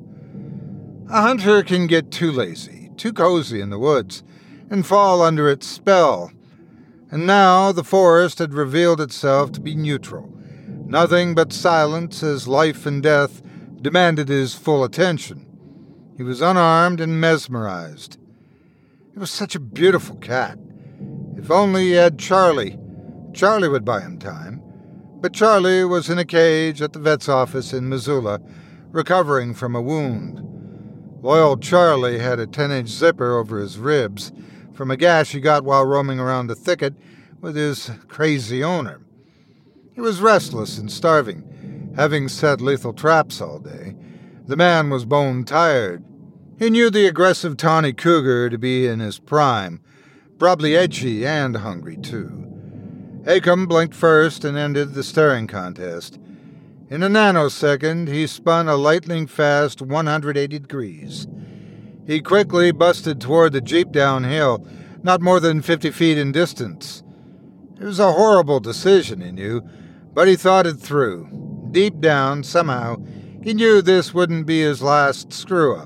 A hunter can get too lazy, too cozy in the woods, and fall under its spell. And now the forest had revealed itself to be neutral, nothing but silence as life and death demanded his full attention. He was unarmed and mesmerized. It was such a beautiful cat. If only he had Charlie. Charlie would buy him time. But Charlie was in a cage at the vet's office in Missoula, recovering from a wound. Loyal Charlie had a ten-inch zipper over his ribs from a gash he got while roaming around the thicket with his crazy owner. He was restless and starving, having set lethal traps all day. The man was bone-tired. He knew the aggressive tawny cougar to be in his prime, probably edgy and hungry, too. Acom blinked first and ended the staring contest. In a nanosecond, he spun a lightning-fast one hundred eighty degrees. He quickly busted toward the Jeep downhill, not more than fifty feet in distance. It was a horrible decision, he knew, but he thought it through. Deep down, somehow, he knew this wouldn't be his last screw-up.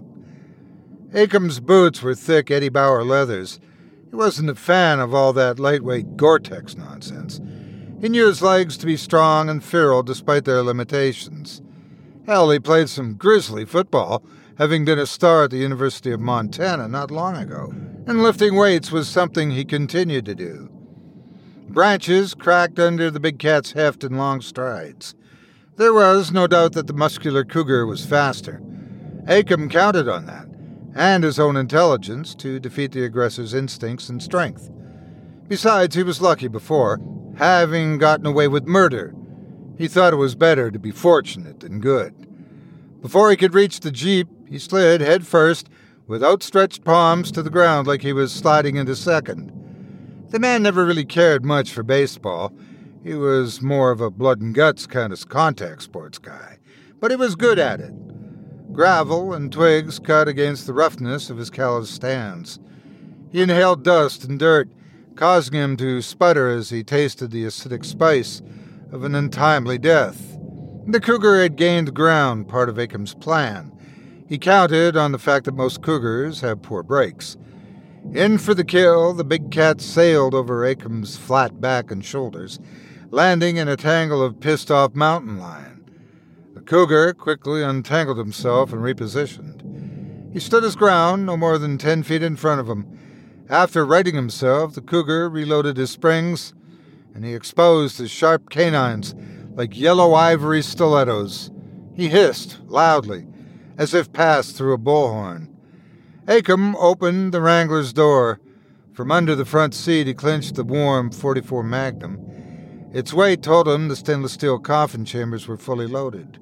Acom's boots were thick Eddie Bauer leathers. He wasn't a fan of all that lightweight Gore-Tex nonsense. He knew his legs to be strong and feral despite their limitations. Hell, he played some grisly football, having been a star at the University of Montana not long ago, and lifting weights was something he continued to do. Branches cracked under the big cat's heft in long strides. There was no doubt that the muscular cougar was faster. Acom counted on that, and his own intelligence to defeat the aggressor's instincts and strength. Besides, he was lucky before, having gotten away with murder. He thought it was better to be fortunate than good. Before he could reach the Jeep, he slid head first, with outstretched palms to the ground like he was sliding into second. The man never really cared much for baseball. He was more of a blood-and-guts kind of contact sports guy, but he was good at it. Gravel and twigs cut against the roughness of his calloused hands. He inhaled dust and dirt, causing him to sputter as he tasted the acidic spice of an untimely death. The cougar had gained ground, part of Acom's plan. He counted on the fact that most cougars have poor brakes. In for the kill, the big cat sailed over Acom's flat back and shoulders, landing in a tangle of pissed-off mountain lion. The cougar quickly untangled himself and repositioned. He stood his ground no more than ten feet in front of him. After righting himself, the cougar reloaded his springs, and he exposed his sharp canines like yellow ivory stilettos. He hissed loudly, as if passed through a bullhorn. Acom opened the Wrangler's door. From under the front seat, he clinched the warm forty-four Magnum. Its weight told him the stainless steel coffin chambers were fully loaded.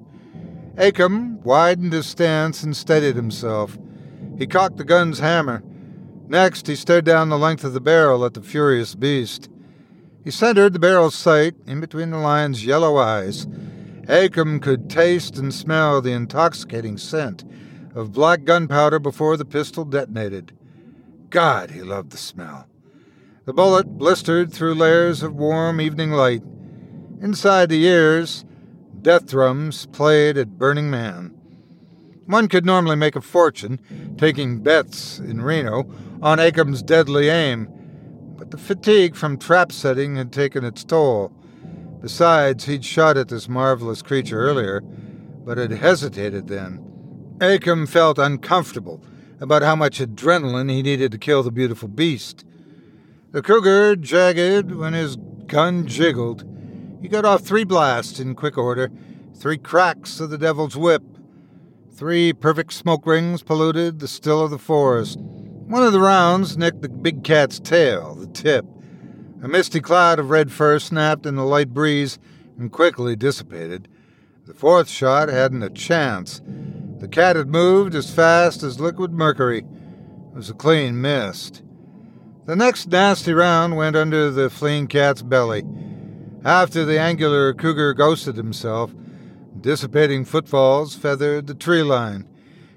Acom widened his stance and steadied himself. He cocked the gun's hammer. Next, he stared down the length of the barrel at the furious beast. He centered the barrel's sight in between the lion's yellow eyes. Acom could taste and smell the intoxicating scent of black gunpowder before the pistol detonated. God, he loved the smell. The bullet blistered through layers of warm evening light. Inside the ears, death drums played at Burning Man. One could normally make a fortune taking bets in Reno on Acom's deadly aim, but the fatigue from trap setting had taken its toll. Besides, he'd shot at this marvelous creature earlier, but had hesitated then. Acom felt uncomfortable about how much adrenaline he needed to kill the beautiful beast. The cougar jagged when his gun jiggled. He got off three blasts in quick order, three cracks of the devil's whip. Three perfect smoke rings polluted the still of the forest. One of the rounds nicked the big cat's tail, the tip. A misty cloud of red fur snapped in the light breeze and quickly dissipated. The fourth shot hadn't a chance. The cat had moved as fast as liquid mercury. It was a clean miss. The next nasty round went under the fleeing cat's belly. After the angular cougar ghosted himself, dissipating footfalls feathered the tree line.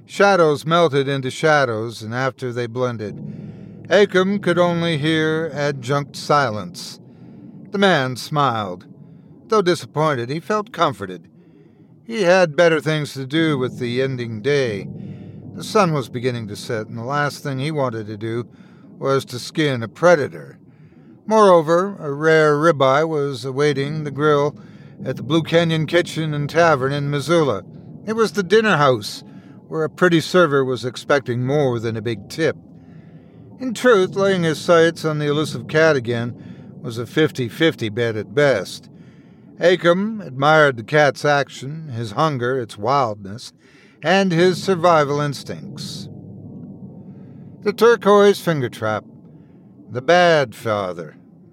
Shadows melted into shadows, and after they blended, Acom could only hear adjunct silence. The man smiled. Though disappointed, he felt comforted. He had better things to do with the ending day. The sun was beginning to set, and the last thing he wanted to do was to skin a predator. Moreover, a rare ribeye was awaiting the grill at the Blue Canyon Kitchen and Tavern in Missoula. It was the dinner house, where a pretty server was expecting more than a big tip. In truth, laying his sights on the elusive cat again was a fifty-fifty bet at best. Acom admired the cat's action, his hunger, its wildness, and his survival instincts. The turquoise finger trap. The bad father.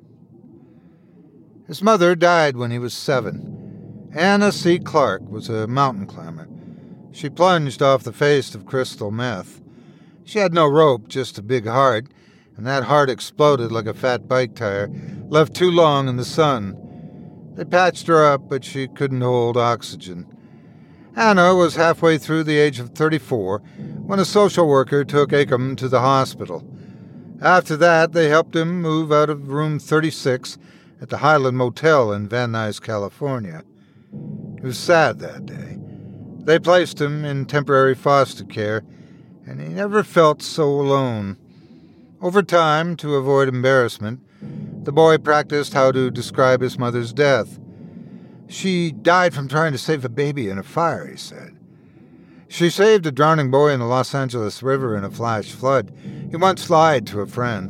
His mother died when he was seven. Anna C. Clark was a mountain climber. She plunged off the face of crystal meth. She had no rope, just a big heart, and that heart exploded like a fat bike tire, left too long in the sun. They patched her up, but she couldn't hold oxygen. Anna was halfway through the age of thirty-four when a social worker took Acom to the hospital. After that, they helped him move out of room thirty-six at the Highland Motel in Van Nuys, California. It was sad that day. They placed him in temporary foster care, and he never felt so alone. Over time, to avoid embarrassment, the boy practiced how to describe his mother's death. She died from trying to save a baby in a fire, he said. She saved a drowning boy in the Los Angeles River in a flash flood. He once lied to a friend.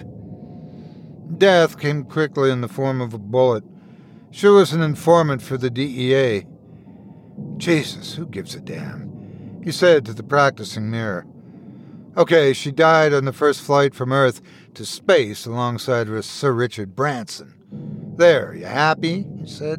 Death came quickly in the form of a bullet. She was an informant for the D E A. Jesus, who gives a damn? He said to the practicing mirror. Okay, she died on the first flight from Earth to space alongside with Sir Richard Branson. There, you happy? He said.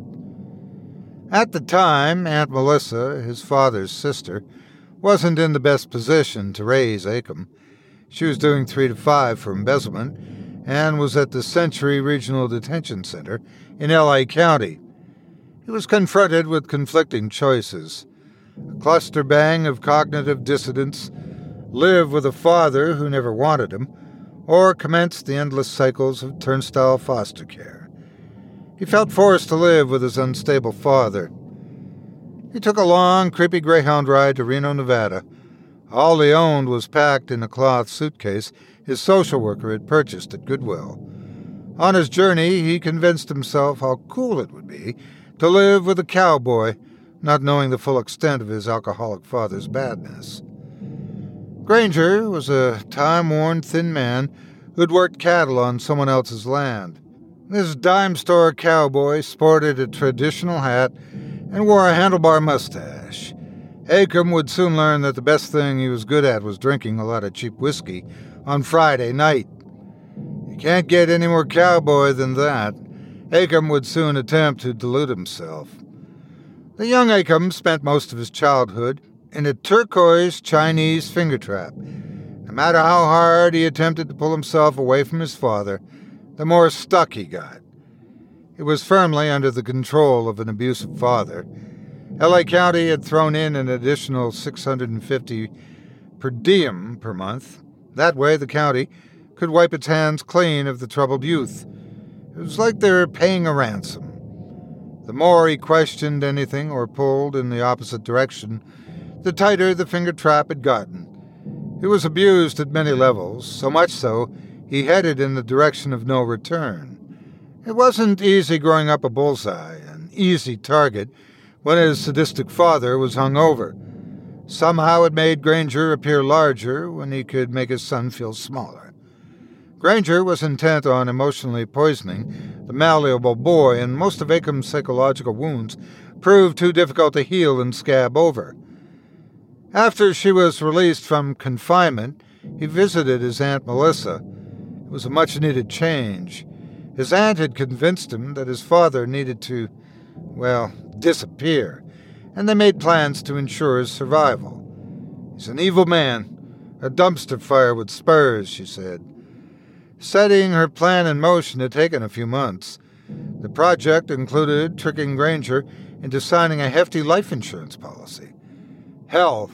At the time, Aunt Melissa, his father's sister, wasn't in the best position to raise Acom. She was doing three to five for embezzlement and was at the Century Regional Detention Center in L A County. He was confronted with conflicting choices. A cluster bang of cognitive dissidence, live with a father who never wanted him, or commence the endless cycles of turnstile foster care. He felt forced to live with his unstable father. He took a long, creepy Greyhound ride to Reno, Nevada. All he owned was packed in a cloth suitcase his social worker had purchased at Goodwill. On his journey, he convinced himself how cool it would be to live with a cowboy, not knowing the full extent of his alcoholic father's badness. Granger was a time-worn, thin man who'd worked cattle on someone else's land. This dime-store cowboy sported a traditional hat and wore a handlebar mustache. Acom would soon learn that the best thing he was good at was drinking a lot of cheap whiskey on Friday night. You can't get any more cowboy than that. Acom would soon attempt to delude himself. The young Acom spent most of his childhood in a turquoise Chinese finger trap. No matter how hard he attempted to pull himself away from his father, the more stuck he got. It was firmly under the control of an abusive father. L A County had thrown in an additional six hundred fifty dollars per diem per month. That way the county could wipe its hands clean of the troubled youth. It was like they were paying a ransom. The more he questioned anything or pulled in the opposite direction, the tighter the finger trap had gotten. He was abused at many levels, so much so he headed in the direction of no return. It wasn't easy growing up a bullseye, an easy target, when his sadistic father was hung over. Somehow it made Granger appear larger when he could make his son feel smaller. Granger was intent on emotionally poisoning the malleable boy, and most of Acom's psychological wounds proved too difficult to heal and scab over. After she was released from confinement, he visited his Aunt Melissa. It was a much-needed change. His aunt had convinced him that his father needed to, well, disappear, and they made plans to ensure his survival. He's an evil man, a dumpster fire with spurs, she said. Setting her plan in motion had taken a few months. The project included tricking Granger into signing a hefty life insurance policy. Hell,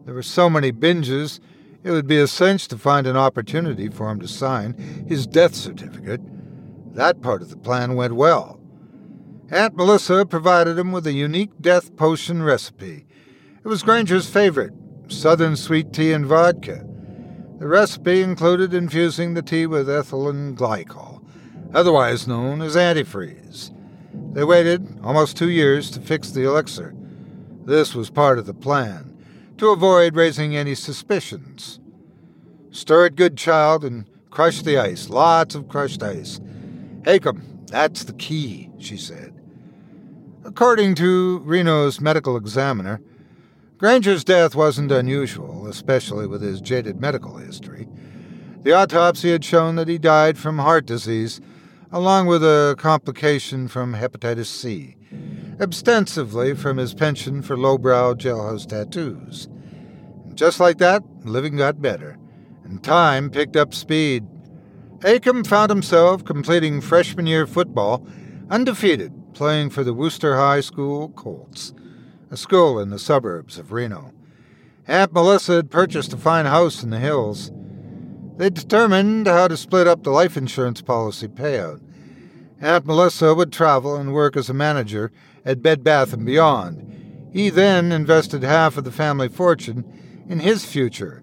There were so many binges, it would be a cinch to find an opportunity for him to sign his death certificate. That part of the plan went well. Aunt Melissa provided him with a unique death potion recipe. It was Granger's favorite, southern sweet tea and vodka. The recipe included infusing the tea with ethylene glycol, otherwise known as antifreeze. They waited almost two years to fix the elixir. This was part of the plan, to avoid raising any suspicions. Stir it good, child, and crush the ice. Lots of crushed ice. Acom, that's the key, she said. According to Reno's medical examiner, Granger's death wasn't unusual, especially with his jaded medical history. The autopsy had shown that he died from heart disease, along with a complication from hepatitis C, ostensibly from his penchant for lowbrow jailhouse tattoos. Just like that, living got better, and time picked up speed. Acom found himself completing freshman year football undefeated, playing for the Worcester High School Colts, a school in the suburbs of Reno. Aunt Melissa had purchased a fine house in the hills. They determined how to split up the life insurance policy payout. Aunt Melissa would travel and work as a manager at Bed Bath and Beyond. He then invested half of the family fortune in his future.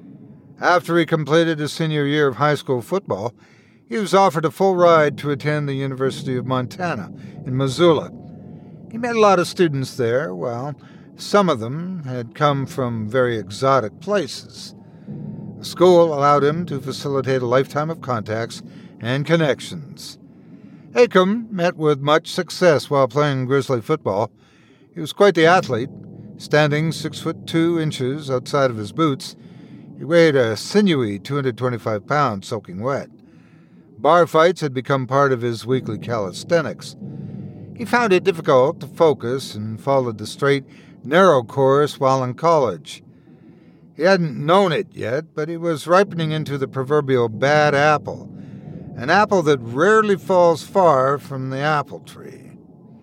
After he completed his senior year of high school football, he was offered a full ride to attend the University of Montana in Missoula. He met a lot of students there. Well, some of them had come from very exotic places. The school allowed him to facilitate a lifetime of contacts and connections. Acom met with much success while playing Grizzly football. He was quite the athlete, standing six foot two inches outside of his boots. He weighed a sinewy two hundred twenty-five pounds soaking wet. Bar fights had become part of his weekly calisthenics. He found it difficult to focus and followed the straight, narrow course while in college. He hadn't known it yet, but he was ripening into the proverbial bad apple, an apple that rarely falls far from the apple tree.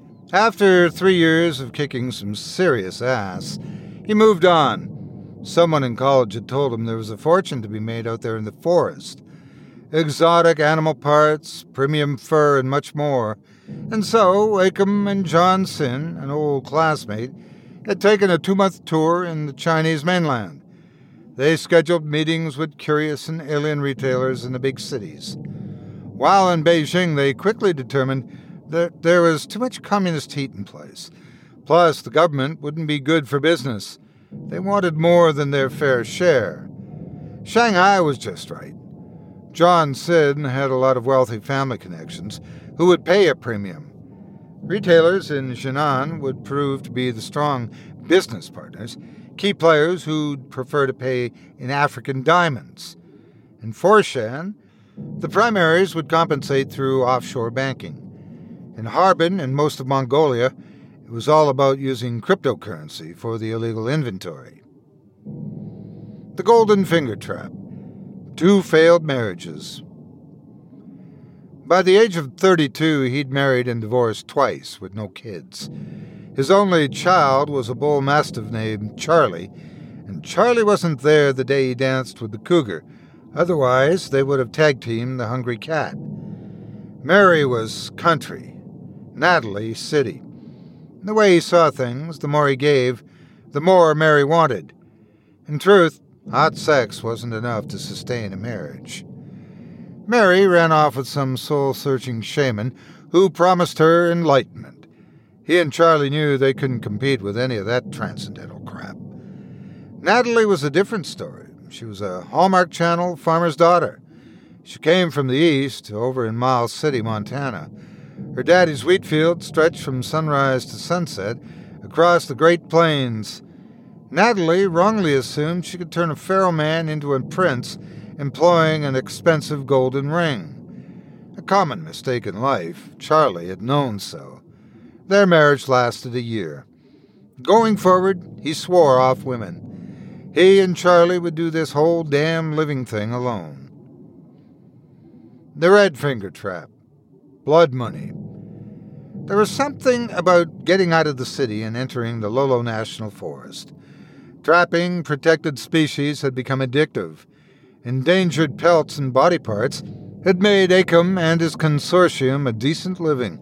After three years of kicking some serious ass, he moved on. Someone in college had told him there was a fortune to be made out there in the forest. Exotic animal parts, premium fur, and much more. And so, Acom and John Sin, an old classmate, had taken a two-month tour in the Chinese mainland. They scheduled meetings with curious and alien retailers in the big cities. While in Beijing, they quickly determined that there was too much communist heat in place. Plus, the government wouldn't be good for business. They wanted more than their fair share. Shanghai was just right. John Sin had a lot of wealthy family connections who would pay a premium. Retailers in Jinan would prove to be the strong business partners, key players who'd prefer to pay in African diamonds. In Foshan, the primaries would compensate through offshore banking. In Harbin and most of Mongolia, it was all about using cryptocurrency for the illegal inventory. The Golden Finger Trap. Two failed marriages. By the age of thirty-two, he'd married and divorced twice with no kids. His only child was a bull mastiff named Charlie, and Charlie wasn't there the day he danced with the cougar. Otherwise, they would have tag-teamed the hungry cat. Mary was country, Natalie city. The way he saw things, the more he gave, the more Mary wanted. In truth, hot sex wasn't enough to sustain a marriage. Mary ran off with some soul-searching shaman who promised her enlightenment. He and Charlie knew they couldn't compete with any of that transcendental crap. Natalie was a different story. She was a Hallmark Channel farmer's daughter. She came from the east, over in Miles City, Montana. Her daddy's wheat field stretched from sunrise to sunset across the Great Plains. Natalie wrongly assumed she could turn a pharaoh man into a prince employing an expensive golden ring. A common mistake in life. Charlie had known so. Their marriage lasted a year. Going forward, he swore off women. He and Charlie would do this whole damn living thing alone. The Red Finger Trap. Blood money. There was something about getting out of the city and entering the Lolo National Forest. Trapping protected species had become addictive. Endangered pelts and body parts had made Acom and his consortium a decent living.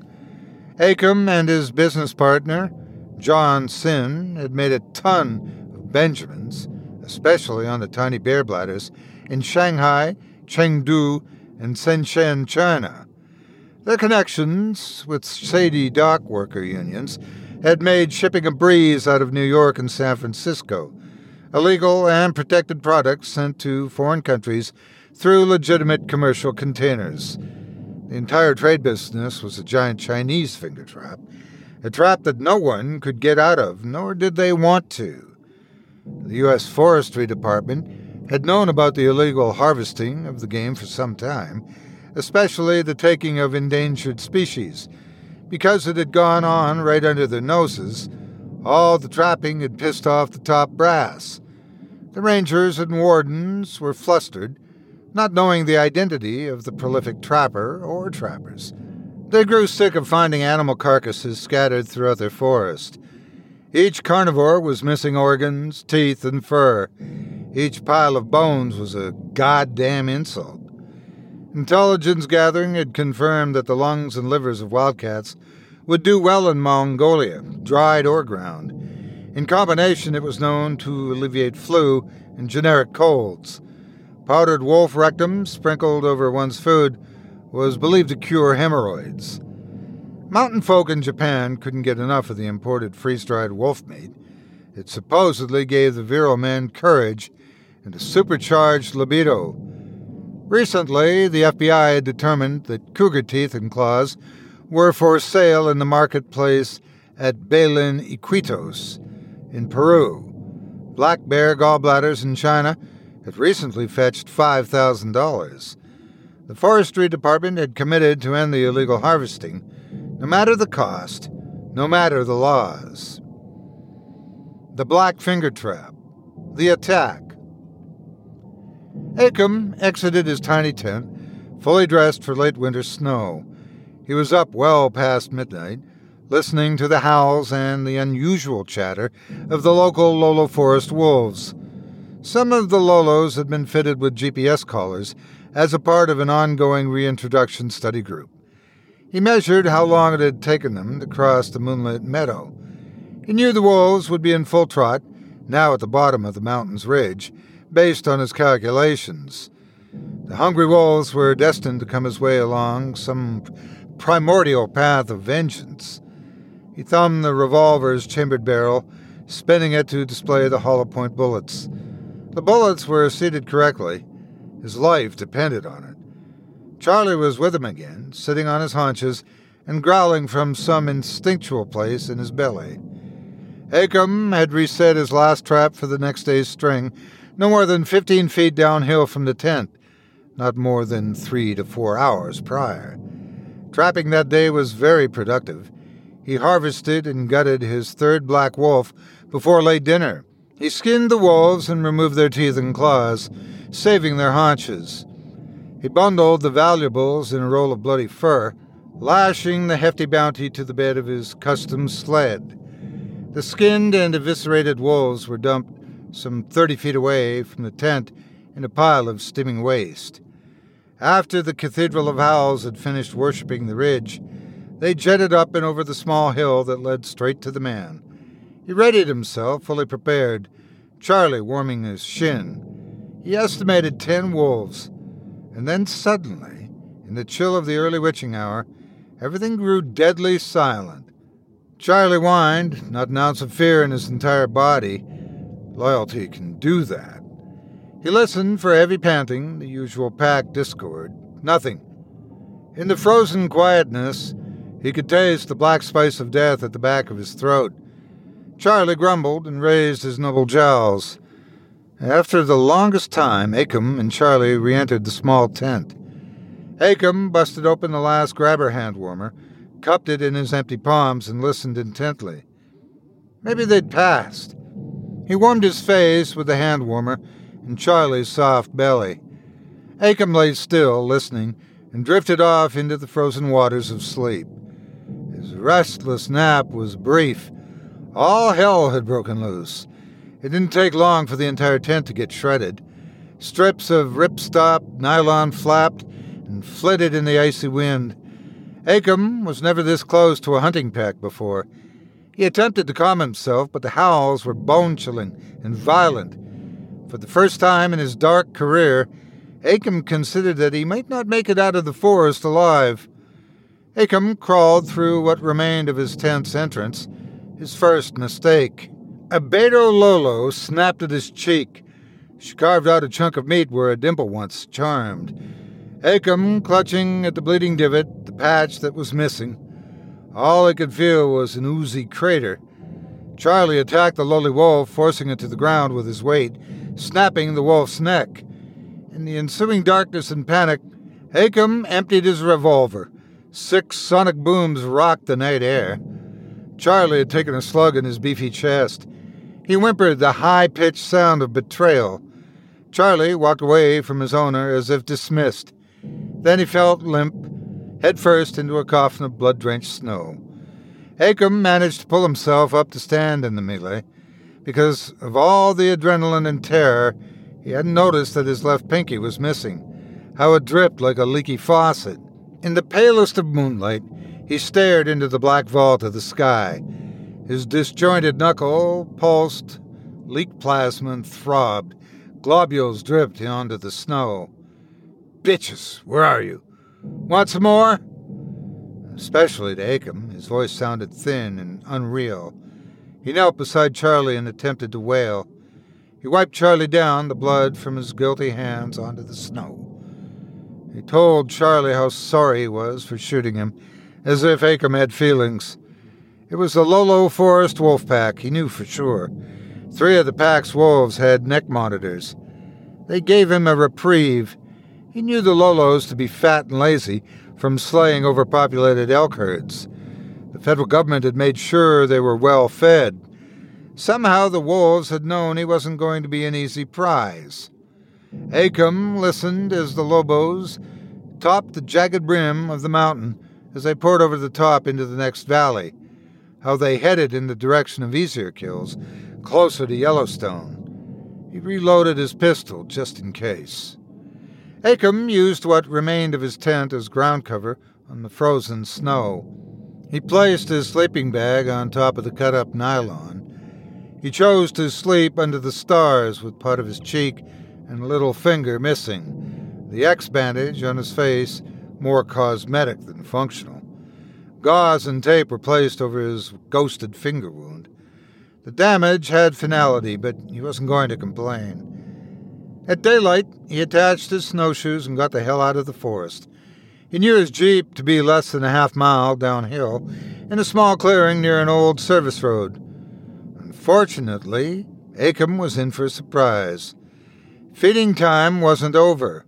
Acom and his business partner, John Sin, had made a ton of Benjamins, especially on the tiny bear bladders, in Shanghai, Chengdu, and Shenzhen, China. Their connections with shady dock worker unions had made shipping a breeze out of New York and San Francisco, illegal and protected products sent to foreign countries through legitimate commercial containers. The entire trade business was a giant Chinese finger trap, a trap that no one could get out of, nor did they want to. The U S Forestry Department had known about the illegal harvesting of the game for some time, especially the taking of endangered species. Because it had gone on right under their noses, all the trapping had pissed off the top brass. The rangers and wardens were flustered, not knowing the identity of the prolific trapper or trappers. They grew sick of finding animal carcasses scattered throughout their forest. Each carnivore was missing organs, teeth, and fur. Each pile of bones was a goddamn insult. Intelligence gathering had confirmed that the lungs and livers of wildcats would do well in Mongolia, dried or ground. In combination, it was known to alleviate flu and generic colds. Powdered wolf rectum sprinkled over one's food was believed to cure hemorrhoids. Mountain folk in Japan couldn't get enough of the imported freeze-dried wolf meat. It supposedly gave the virile men courage and a supercharged libido. Recently, the F B I had determined that cougar teeth and claws were for sale in the marketplace at Belen, Iquitos, in Peru. Black bear gallbladders in China had recently fetched five thousand dollars. The Forestry Department had committed to end the illegal harvesting, no matter the cost, no matter the laws. The Black Finger Trap. The Attack. Acom exited his tiny tent, fully dressed for late winter snow. He was up well past midnight, listening to the howls and the unusual chatter of the local Lolo Forest wolves. Some of the Lolos had been fitted with G P S collars as a part of an ongoing reintroduction study group. He measured how long it had taken them to cross the moonlit meadow. He knew the wolves would be in full trot, now at the bottom of the mountain's ridge, based on his calculations. The hungry wolves were destined to come his way along some primordial path of vengeance. He thumbed the revolver's chambered barrel, spinning it to display the hollow point bullets. The bullets were seated correctly. His life depended on it. Charlie was with him again, sitting on his haunches and growling from some instinctual place in his belly. Acom had reset his last trap for the next day's string, no more than fifteen feet downhill from the tent, not more than three to four hours prior. Trapping that day was very productive. He harvested and gutted his third black wolf before late dinner. He skinned the wolves and removed their teeth and claws, saving their haunches. He bundled the valuables in a roll of bloody fur, lashing the hefty bounty to the bed of his custom sled. The skinned and eviscerated wolves were dumped some thirty feet away from the tent in a pile of steaming waste. After the Cathedral of Howls had finished worshipping the ridge, they jetted up and over the small hill that led straight to the man. He readied himself, fully prepared, Charlie warming his shin. He estimated ten wolves, and then suddenly, in the chill of the early witching hour, everything grew deadly silent. Charlie whined, not an ounce of fear in his entire body. Loyalty can do that. He listened for heavy panting, the usual pack discord. Nothing. In the frozen quietness, he could taste the black spice of death at the back of his throat. Charlie grumbled and raised his noble jowls. After the longest time, Acom and Charlie re-entered the small tent. Acom busted open the last grabber hand warmer, cupped it in his empty palms, and listened intently. Maybe they'd passed. He warmed his face with the hand warmer and Charlie's soft belly. Acom lay still, listening, and drifted off into the frozen waters of sleep. His restless nap was brief. All hell had broken loose. It didn't take long for the entire tent to get shredded. Strips of ripstop nylon flapped and flitted in the icy wind. Acom was never this close to a hunting pack before. He attempted to calm himself, but the howls were bone-chilling and violent. For the first time in his dark career, Acom considered that he might not make it out of the forest alive. Acom crawled through what remained of his tent's entrance, his first mistake. A Beto Lolo snapped at his cheek. She carved out a chunk of meat where a dimple once charmed. Acom, clutching at the bleeding divot, the patch that was missing. All he could feel was an oozy crater. Charlie attacked the lowly wolf, forcing it to the ground with his weight, snapping the wolf's neck. In the ensuing darkness and panic, Acom emptied his revolver. Six sonic booms rocked the night air. Charlie had taken a slug in his beefy chest. He whimpered the high-pitched sound of betrayal. Charlie walked away from his owner as if dismissed. Then he felt limp, headfirst into a coffin of blood-drenched snow. Acom managed to pull himself up to stand in the melee. Because of all the adrenaline and terror, he hadn't noticed that his left pinky was missing, how it dripped like a leaky faucet. In the palest of moonlight, he stared into the black vault of the sky. His disjointed knuckle pulsed, leaked plasma and throbbed. Globules dripped onto the snow. "Bitches, where are you? Want some more?" Especially to Acom, his voice sounded thin and unreal. He knelt beside Charlie and attempted to wail. He wiped Charlie down, the blood from his guilty hands onto the snow. He told Charlie how sorry he was for shooting him, as if Acom had feelings. It was the Lolo Forest Wolf Pack, he knew for sure. Three of the pack's wolves had neck monitors. They gave him a reprieve. He knew the Lolos to be fat and lazy from slaying overpopulated elk herds. The federal government had made sure they were well fed. Somehow the wolves had known he wasn't going to be an easy prize. Acom listened as the Lobos topped the jagged rim of the mountain as they poured over the top into the next valley, how they headed in the direction of easier kills, closer to Yellowstone. He reloaded his pistol just in case. Acom used what remained of his tent as ground cover on the frozen snow. He placed his sleeping bag on top of the cut-up nylon. He chose to sleep under the stars with part of his cheek and a little finger missing. The X-bandage on his face more cosmetic than functional. Gauze and tape were placed over his ghosted finger wound. The damage had finality, but he wasn't going to complain. At daylight, he attached his snowshoes and got the hell out of the forest. He knew his jeep to be less than a half mile downhill, in a small clearing near an old service road. Unfortunately, Acom was in for a surprise. Feeding time wasn't over.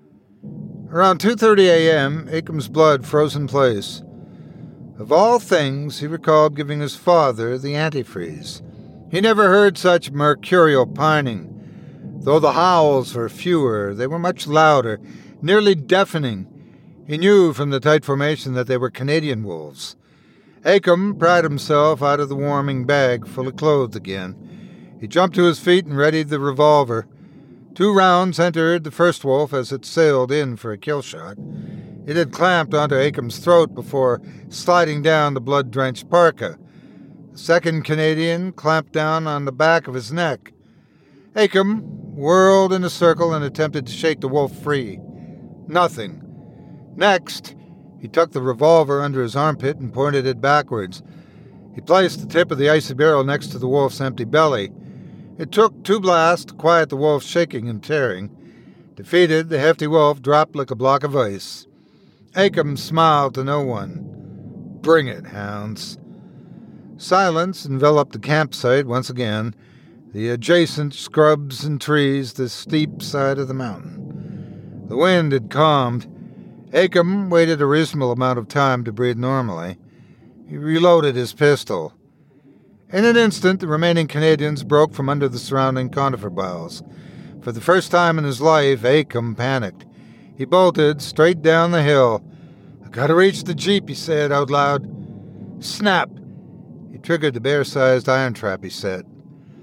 Around two thirty a.m., Acom's blood froze in place. Of all things, he recalled giving his father the antifreeze. He never heard such mercurial pining. Though the howls were fewer, they were much louder, nearly deafening. He knew from the tight formation that they were Canadian wolves. Acom pried himself out of the warming bag, fully clothed again. He jumped to his feet and readied the revolver. Two rounds entered the first wolf as it sailed in for a kill shot. It had clamped onto Acom's throat before sliding down the blood-drenched parka. The second Canadian clamped down on the back of his neck. Acom whirled in a circle and attempted to shake the wolf free. Nothing. Next, he tucked the revolver under his armpit and pointed it backwards. He placed the tip of the icy barrel next to the wolf's empty belly. It took two blasts to quiet the wolf's shaking and tearing. Defeated, the hefty wolf dropped like a block of ice. Acom smiled to no one. "Bring it, hounds." Silence enveloped the campsite once again, the adjacent scrubs and trees, the steep side of the mountain. The wind had calmed. Acom waited a reasonable amount of time to breathe normally. He reloaded his pistol. In an instant, the remaining Canadians broke from under the surrounding conifer boughs. For the first time in his life, Acom panicked. He bolted straight down the hill. "I gotta reach the jeep," he said out loud. Snap! He triggered the bear-sized iron trap he set.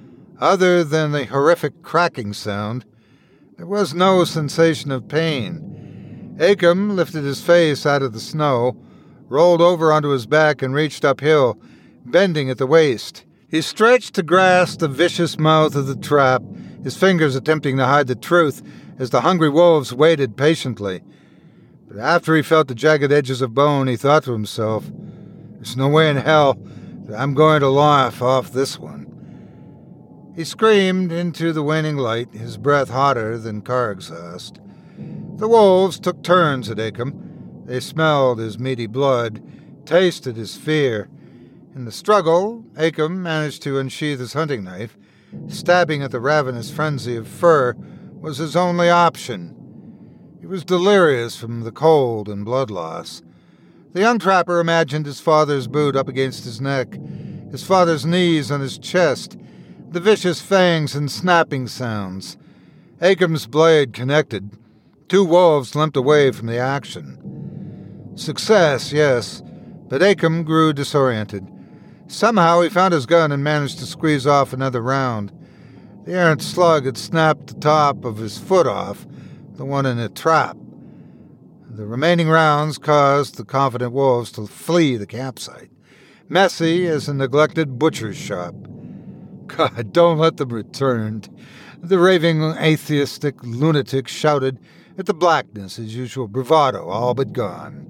Other than the horrific cracking sound, there was no sensation of pain. Acom lifted his face out of the snow, rolled over onto his back, and reached uphill, bending at the waist. He stretched to grasp the vicious mouth of the trap, his fingers attempting to hide the truth as the hungry wolves waited patiently. But after he felt the jagged edges of bone, he thought to himself, "There's no way in hell that I'm going to laugh off this one." He screamed into the waning light, his breath hotter than car exhaust. The wolves took turns at Acom. They smelled his meaty blood, tasted his fear. In the struggle, Acom managed to unsheath his hunting knife. Stabbing at the ravenous frenzy of fur was his only option. He was delirious from the cold and blood loss. The young trapper imagined his father's boot up against his neck, his father's knees on his chest, the vicious fangs and snapping sounds. Acom's blade connected. Two wolves limped away from the action. Success, yes, but Acom grew disoriented. Somehow he found his gun and managed to squeeze off another round. The errant slug had snapped the top of his foot off, the one in the trap. The remaining rounds caused the confident wolves to flee the campsite, messy as a neglected butcher's shop. God, don't let them return. The raving atheistic lunatic shouted at the blackness, his usual bravado all but gone.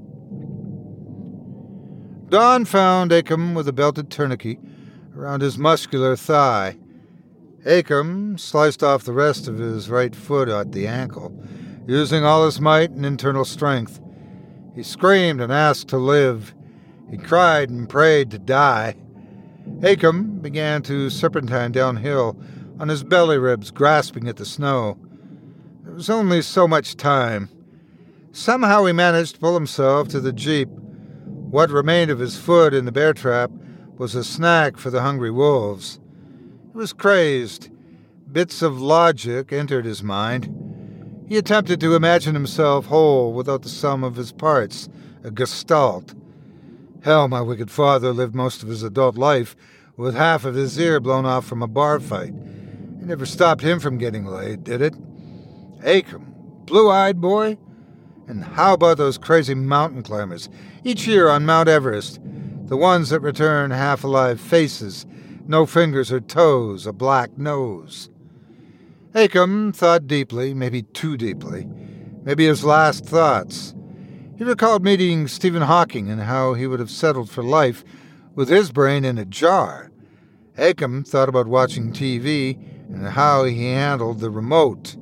Dawn found Acom with a belted tourniquet around his muscular thigh. Acom sliced off the rest of his right foot at the ankle, using all his might and internal strength. He screamed and asked to live. He cried and prayed to die. Acom began to serpentine downhill on his belly ribs, grasping at the snow. There was only so much time. Somehow he managed to pull himself to the jeep. What remained of his foot in the bear trap was a snack for the hungry wolves. He was crazed. Bits of logic entered his mind. He attempted to imagine himself whole without the sum of his parts, a gestalt. Hell, my wicked father lived most of his adult life with half of his ear blown off from a bar fight. It never stopped him from getting laid, did it? Acom, blue-eyed boy? And how about those crazy mountain climbers, each year on Mount Everest, the ones that return half-alive faces, no fingers or toes, a black nose? Acom thought deeply, maybe too deeply, maybe his last thoughts. He recalled meeting Stephen Hawking and how he would have settled for life with his brain in a jar. Acom thought about watching T V and how he handled the remote.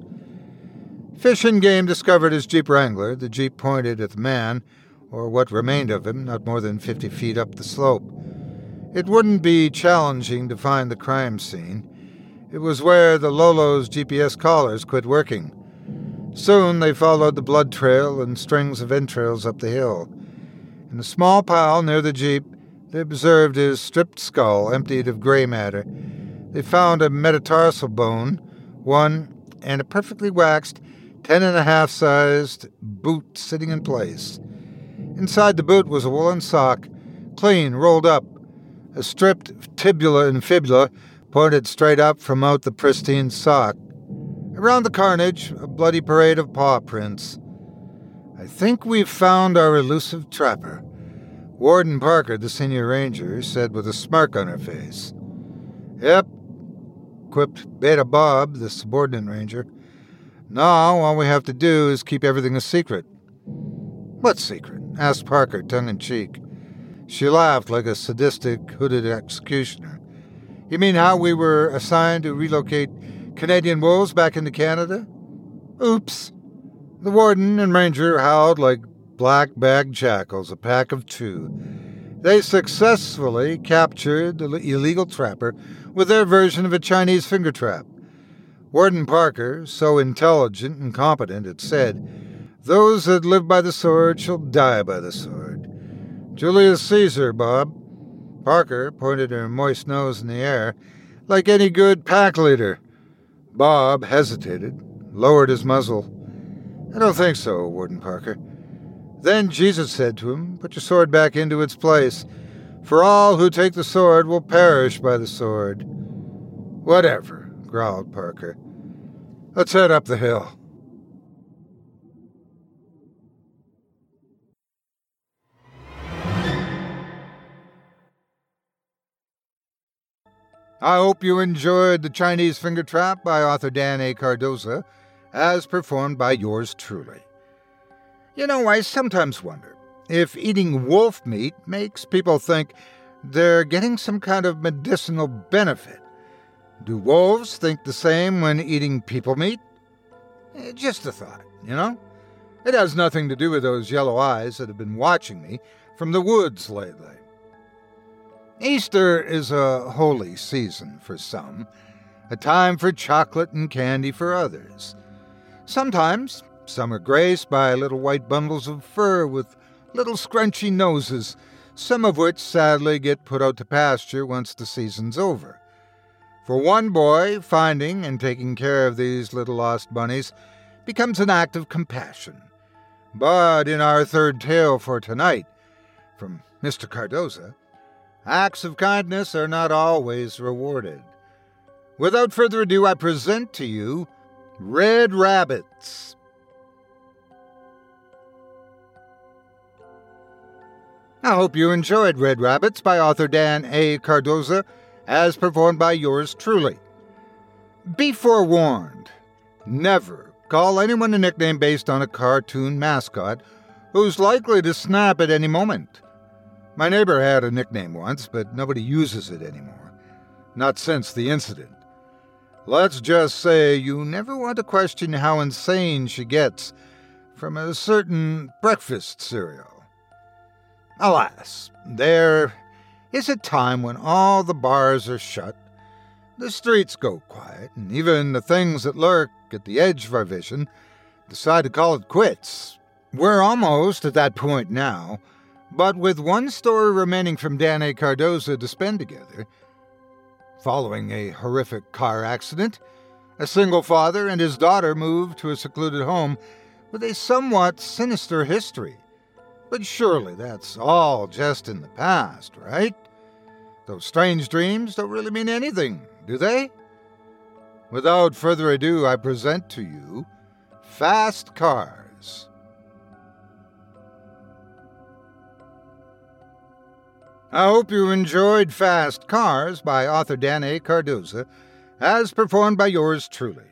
Fish and Game discovered his Jeep Wrangler. The Jeep pointed at the man, or what remained of him, not more than fifty feet up the slope. It wouldn't be challenging to find the crime scene. It was where the Lolo's G P S collars quit working. Soon they followed the blood trail and strings of entrails up the hill. In a small pile near the Jeep, they observed his stripped skull emptied of gray matter. They found a metatarsal bone, one, and a perfectly waxed, ten-and-a-half-sized boot sitting in place. Inside the boot was a woolen sock, clean, rolled up. A stripped tibula and fibula pointed straight up from out the pristine sock. Around the carnage, a bloody parade of paw prints. I think we've found our elusive trapper, Warden Parker, the senior ranger, said with a smirk on her face. Yep, quipped Beta Bob, the subordinate ranger. Now all we have to do is keep everything a secret. What secret? Asked Parker, tongue-in-cheek. She laughed like a sadistic, hooded executioner. You mean how we were assigned to relocate Canadian wolves back into Canada? Oops. The warden and ranger howled like black-bagged jackals, a pack of two. They successfully captured the illegal trapper with their version of a Chinese finger trap. Warden Parker, so intelligent and competent, it said, "Those that live by the sword shall die by the sword." Julius Caesar, Bob. Parker pointed her moist nose in the air, like any good pack leader. Bob hesitated, lowered his muzzle. "I don't think so, Warden Parker." Then Jesus said to him, "Put your sword back into its place, for all who take the sword will perish by the sword." Whatever. growled Parker. "Let's head up the hill." I hope you enjoyed The Chinese Finger Trap by author Dan A. Cardoza, as performed by yours truly. You know, I sometimes wonder if eating wolf meat makes people think they're getting some kind of medicinal benefit. Do wolves think the same when eating people meat? Eh, Just a thought, you know? It has nothing to do with those yellow eyes that have been watching me from the woods lately. Easter is a holy season for some, a time for chocolate and candy for others. Sometimes some are graced by little white bundles of fur with little scrunchy noses, some of which sadly get put out to pasture once the season's over. For one boy, finding and taking care of these little lost bunnies becomes an act of compassion. But in our third tale for tonight, from Mister Cardoza, acts of kindness are not always rewarded. Without further ado, I present to you Red Rabbits. I hope you enjoyed Red Rabbits by author Dan A. Cardoza, as performed by yours truly. Be forewarned, never call anyone a nickname based on a cartoon mascot who's likely to snap at any moment. My neighbor had a nickname once, but nobody uses it anymore. Not since the incident. Let's just say you never want to question how insane she gets from a certain breakfast cereal. Alas, there is a time when all the bars are shut, the streets go quiet, and even the things that lurk at the edge of our vision decide to call it quits. We're almost at that point now, but with one story remaining from Dan A. Cardoza to spend together. Following a horrific car accident, a single father and his daughter moved to a secluded home with a somewhat sinister history. But surely that's all just in the past, right? Those strange dreams don't really mean anything, do they? Without further ado, I present to you Fast Cars. I hope you enjoyed Fast Cars by author Dan A. Cardoza, as performed by yours truly.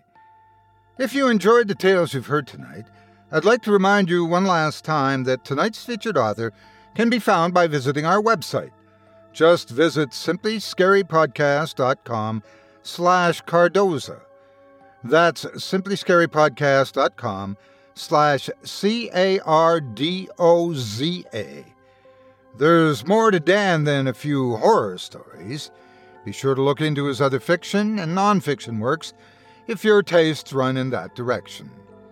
If you enjoyed the tales you've heard tonight, I'd like to remind you one last time that tonight's featured author can be found by visiting our website. Just visit simply scary podcast dot com slash Cardoza. That's simply scary podcast dot com slash C A R D O Z A. There's more to Dan than a few horror stories. Be sure to look into his other fiction and nonfiction works if your tastes run in that direction.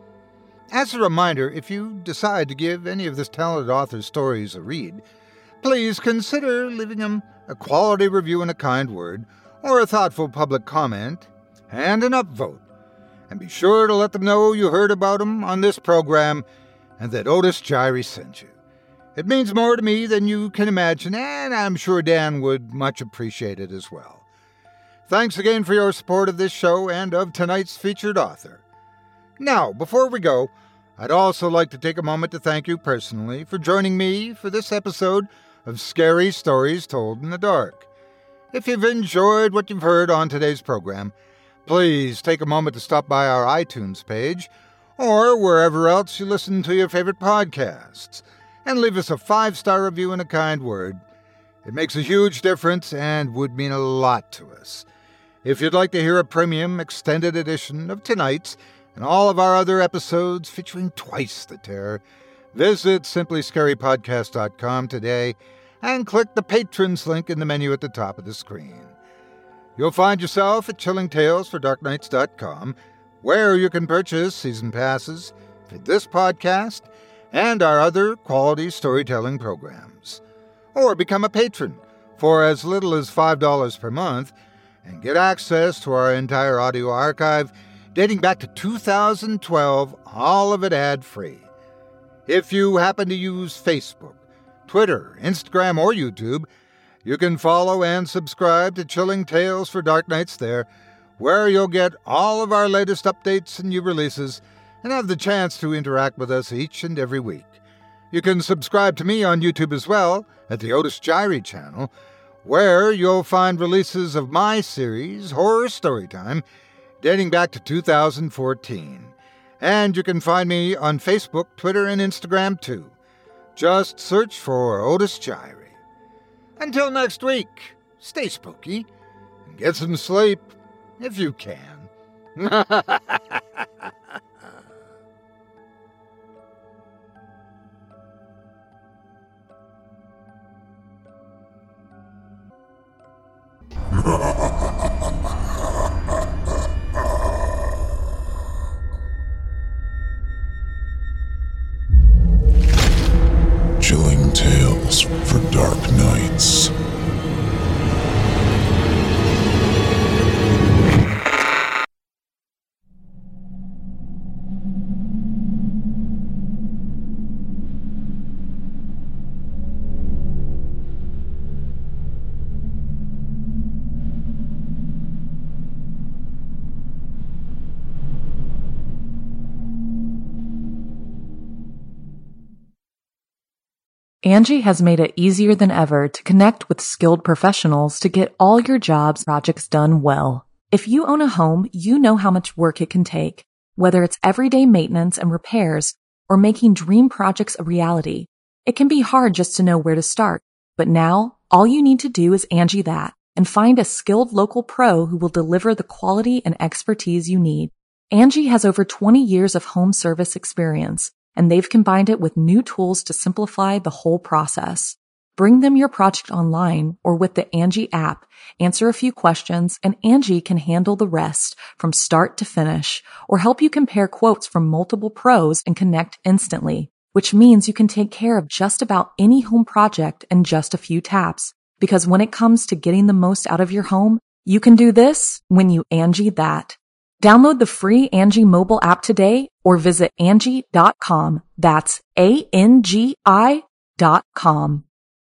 As a reminder, if you decide to give any of this talented author's stories a read, please consider leaving him a quality review and a kind word, or a thoughtful public comment, and an upvote. And be sure to let them know you heard about him on this program and that Otis Jiry sent you. It means more to me than you can imagine, and I'm sure Dan would much appreciate it as well. Thanks again for your support of this show and of tonight's featured author. Now, before we go, I'd also like to take a moment to thank you personally for joining me for this episode of Scary Stories Told in the Dark. If you've enjoyed what you've heard on today's program, please take a moment to stop by our iTunes page or wherever else you listen to your favorite podcasts and leave us a five-star review and a kind word. It makes a huge difference and would mean a lot to us. If you'd like to hear a premium extended edition of tonight's and all of our other episodes featuring twice the terror, visit simply scary podcast dot com today and click the Patrons link in the menu at the top of the screen. You'll find yourself at chilling tales for dark nights dot com, where you can purchase season passes for this podcast and our other quality storytelling programs. Or become a patron for as little as five dollars per month and get access to our entire audio archive dating back to two thousand twelve, all of it ad-free. If you happen to use Facebook, Twitter, Instagram, or YouTube, you can follow and subscribe to Chilling Tales for Dark Nights there, where you'll get all of our latest updates and new releases and have the chance to interact with us each and every week. You can subscribe to me on YouTube as well at the Otis Jiry channel, where you'll find releases of my series, Horror Storytime, dating back to two thousand fourteen. And you can find me on Facebook, Twitter, and Instagram too. Just search for Otis Jiry. Until next week, stay spooky and get some sleep if you can. Chilling tales for dark nights. Angie has made it easier than ever to connect with skilled professionals to get all your jobs projects done well. If you own a home, you know how much work it can take, whether it's everyday maintenance and repairs or making dream projects a reality. It can be hard just to know where to start, but now all you need to do is Angie that and find a skilled local pro who will deliver the quality and expertise you need. Angie has over twenty years of home service experience, and they've combined it with new tools to simplify the whole process. Bring them your project online or with the Angie app, answer a few questions, and Angie can handle the rest from start to finish, or help you compare quotes from multiple pros and connect instantly, which means you can take care of just about any home project in just a few taps. Because when it comes to getting the most out of your home, you can do this when you Angie that. Download the free Angie mobile app today or visit Angie dot com. That's A N G I dot com.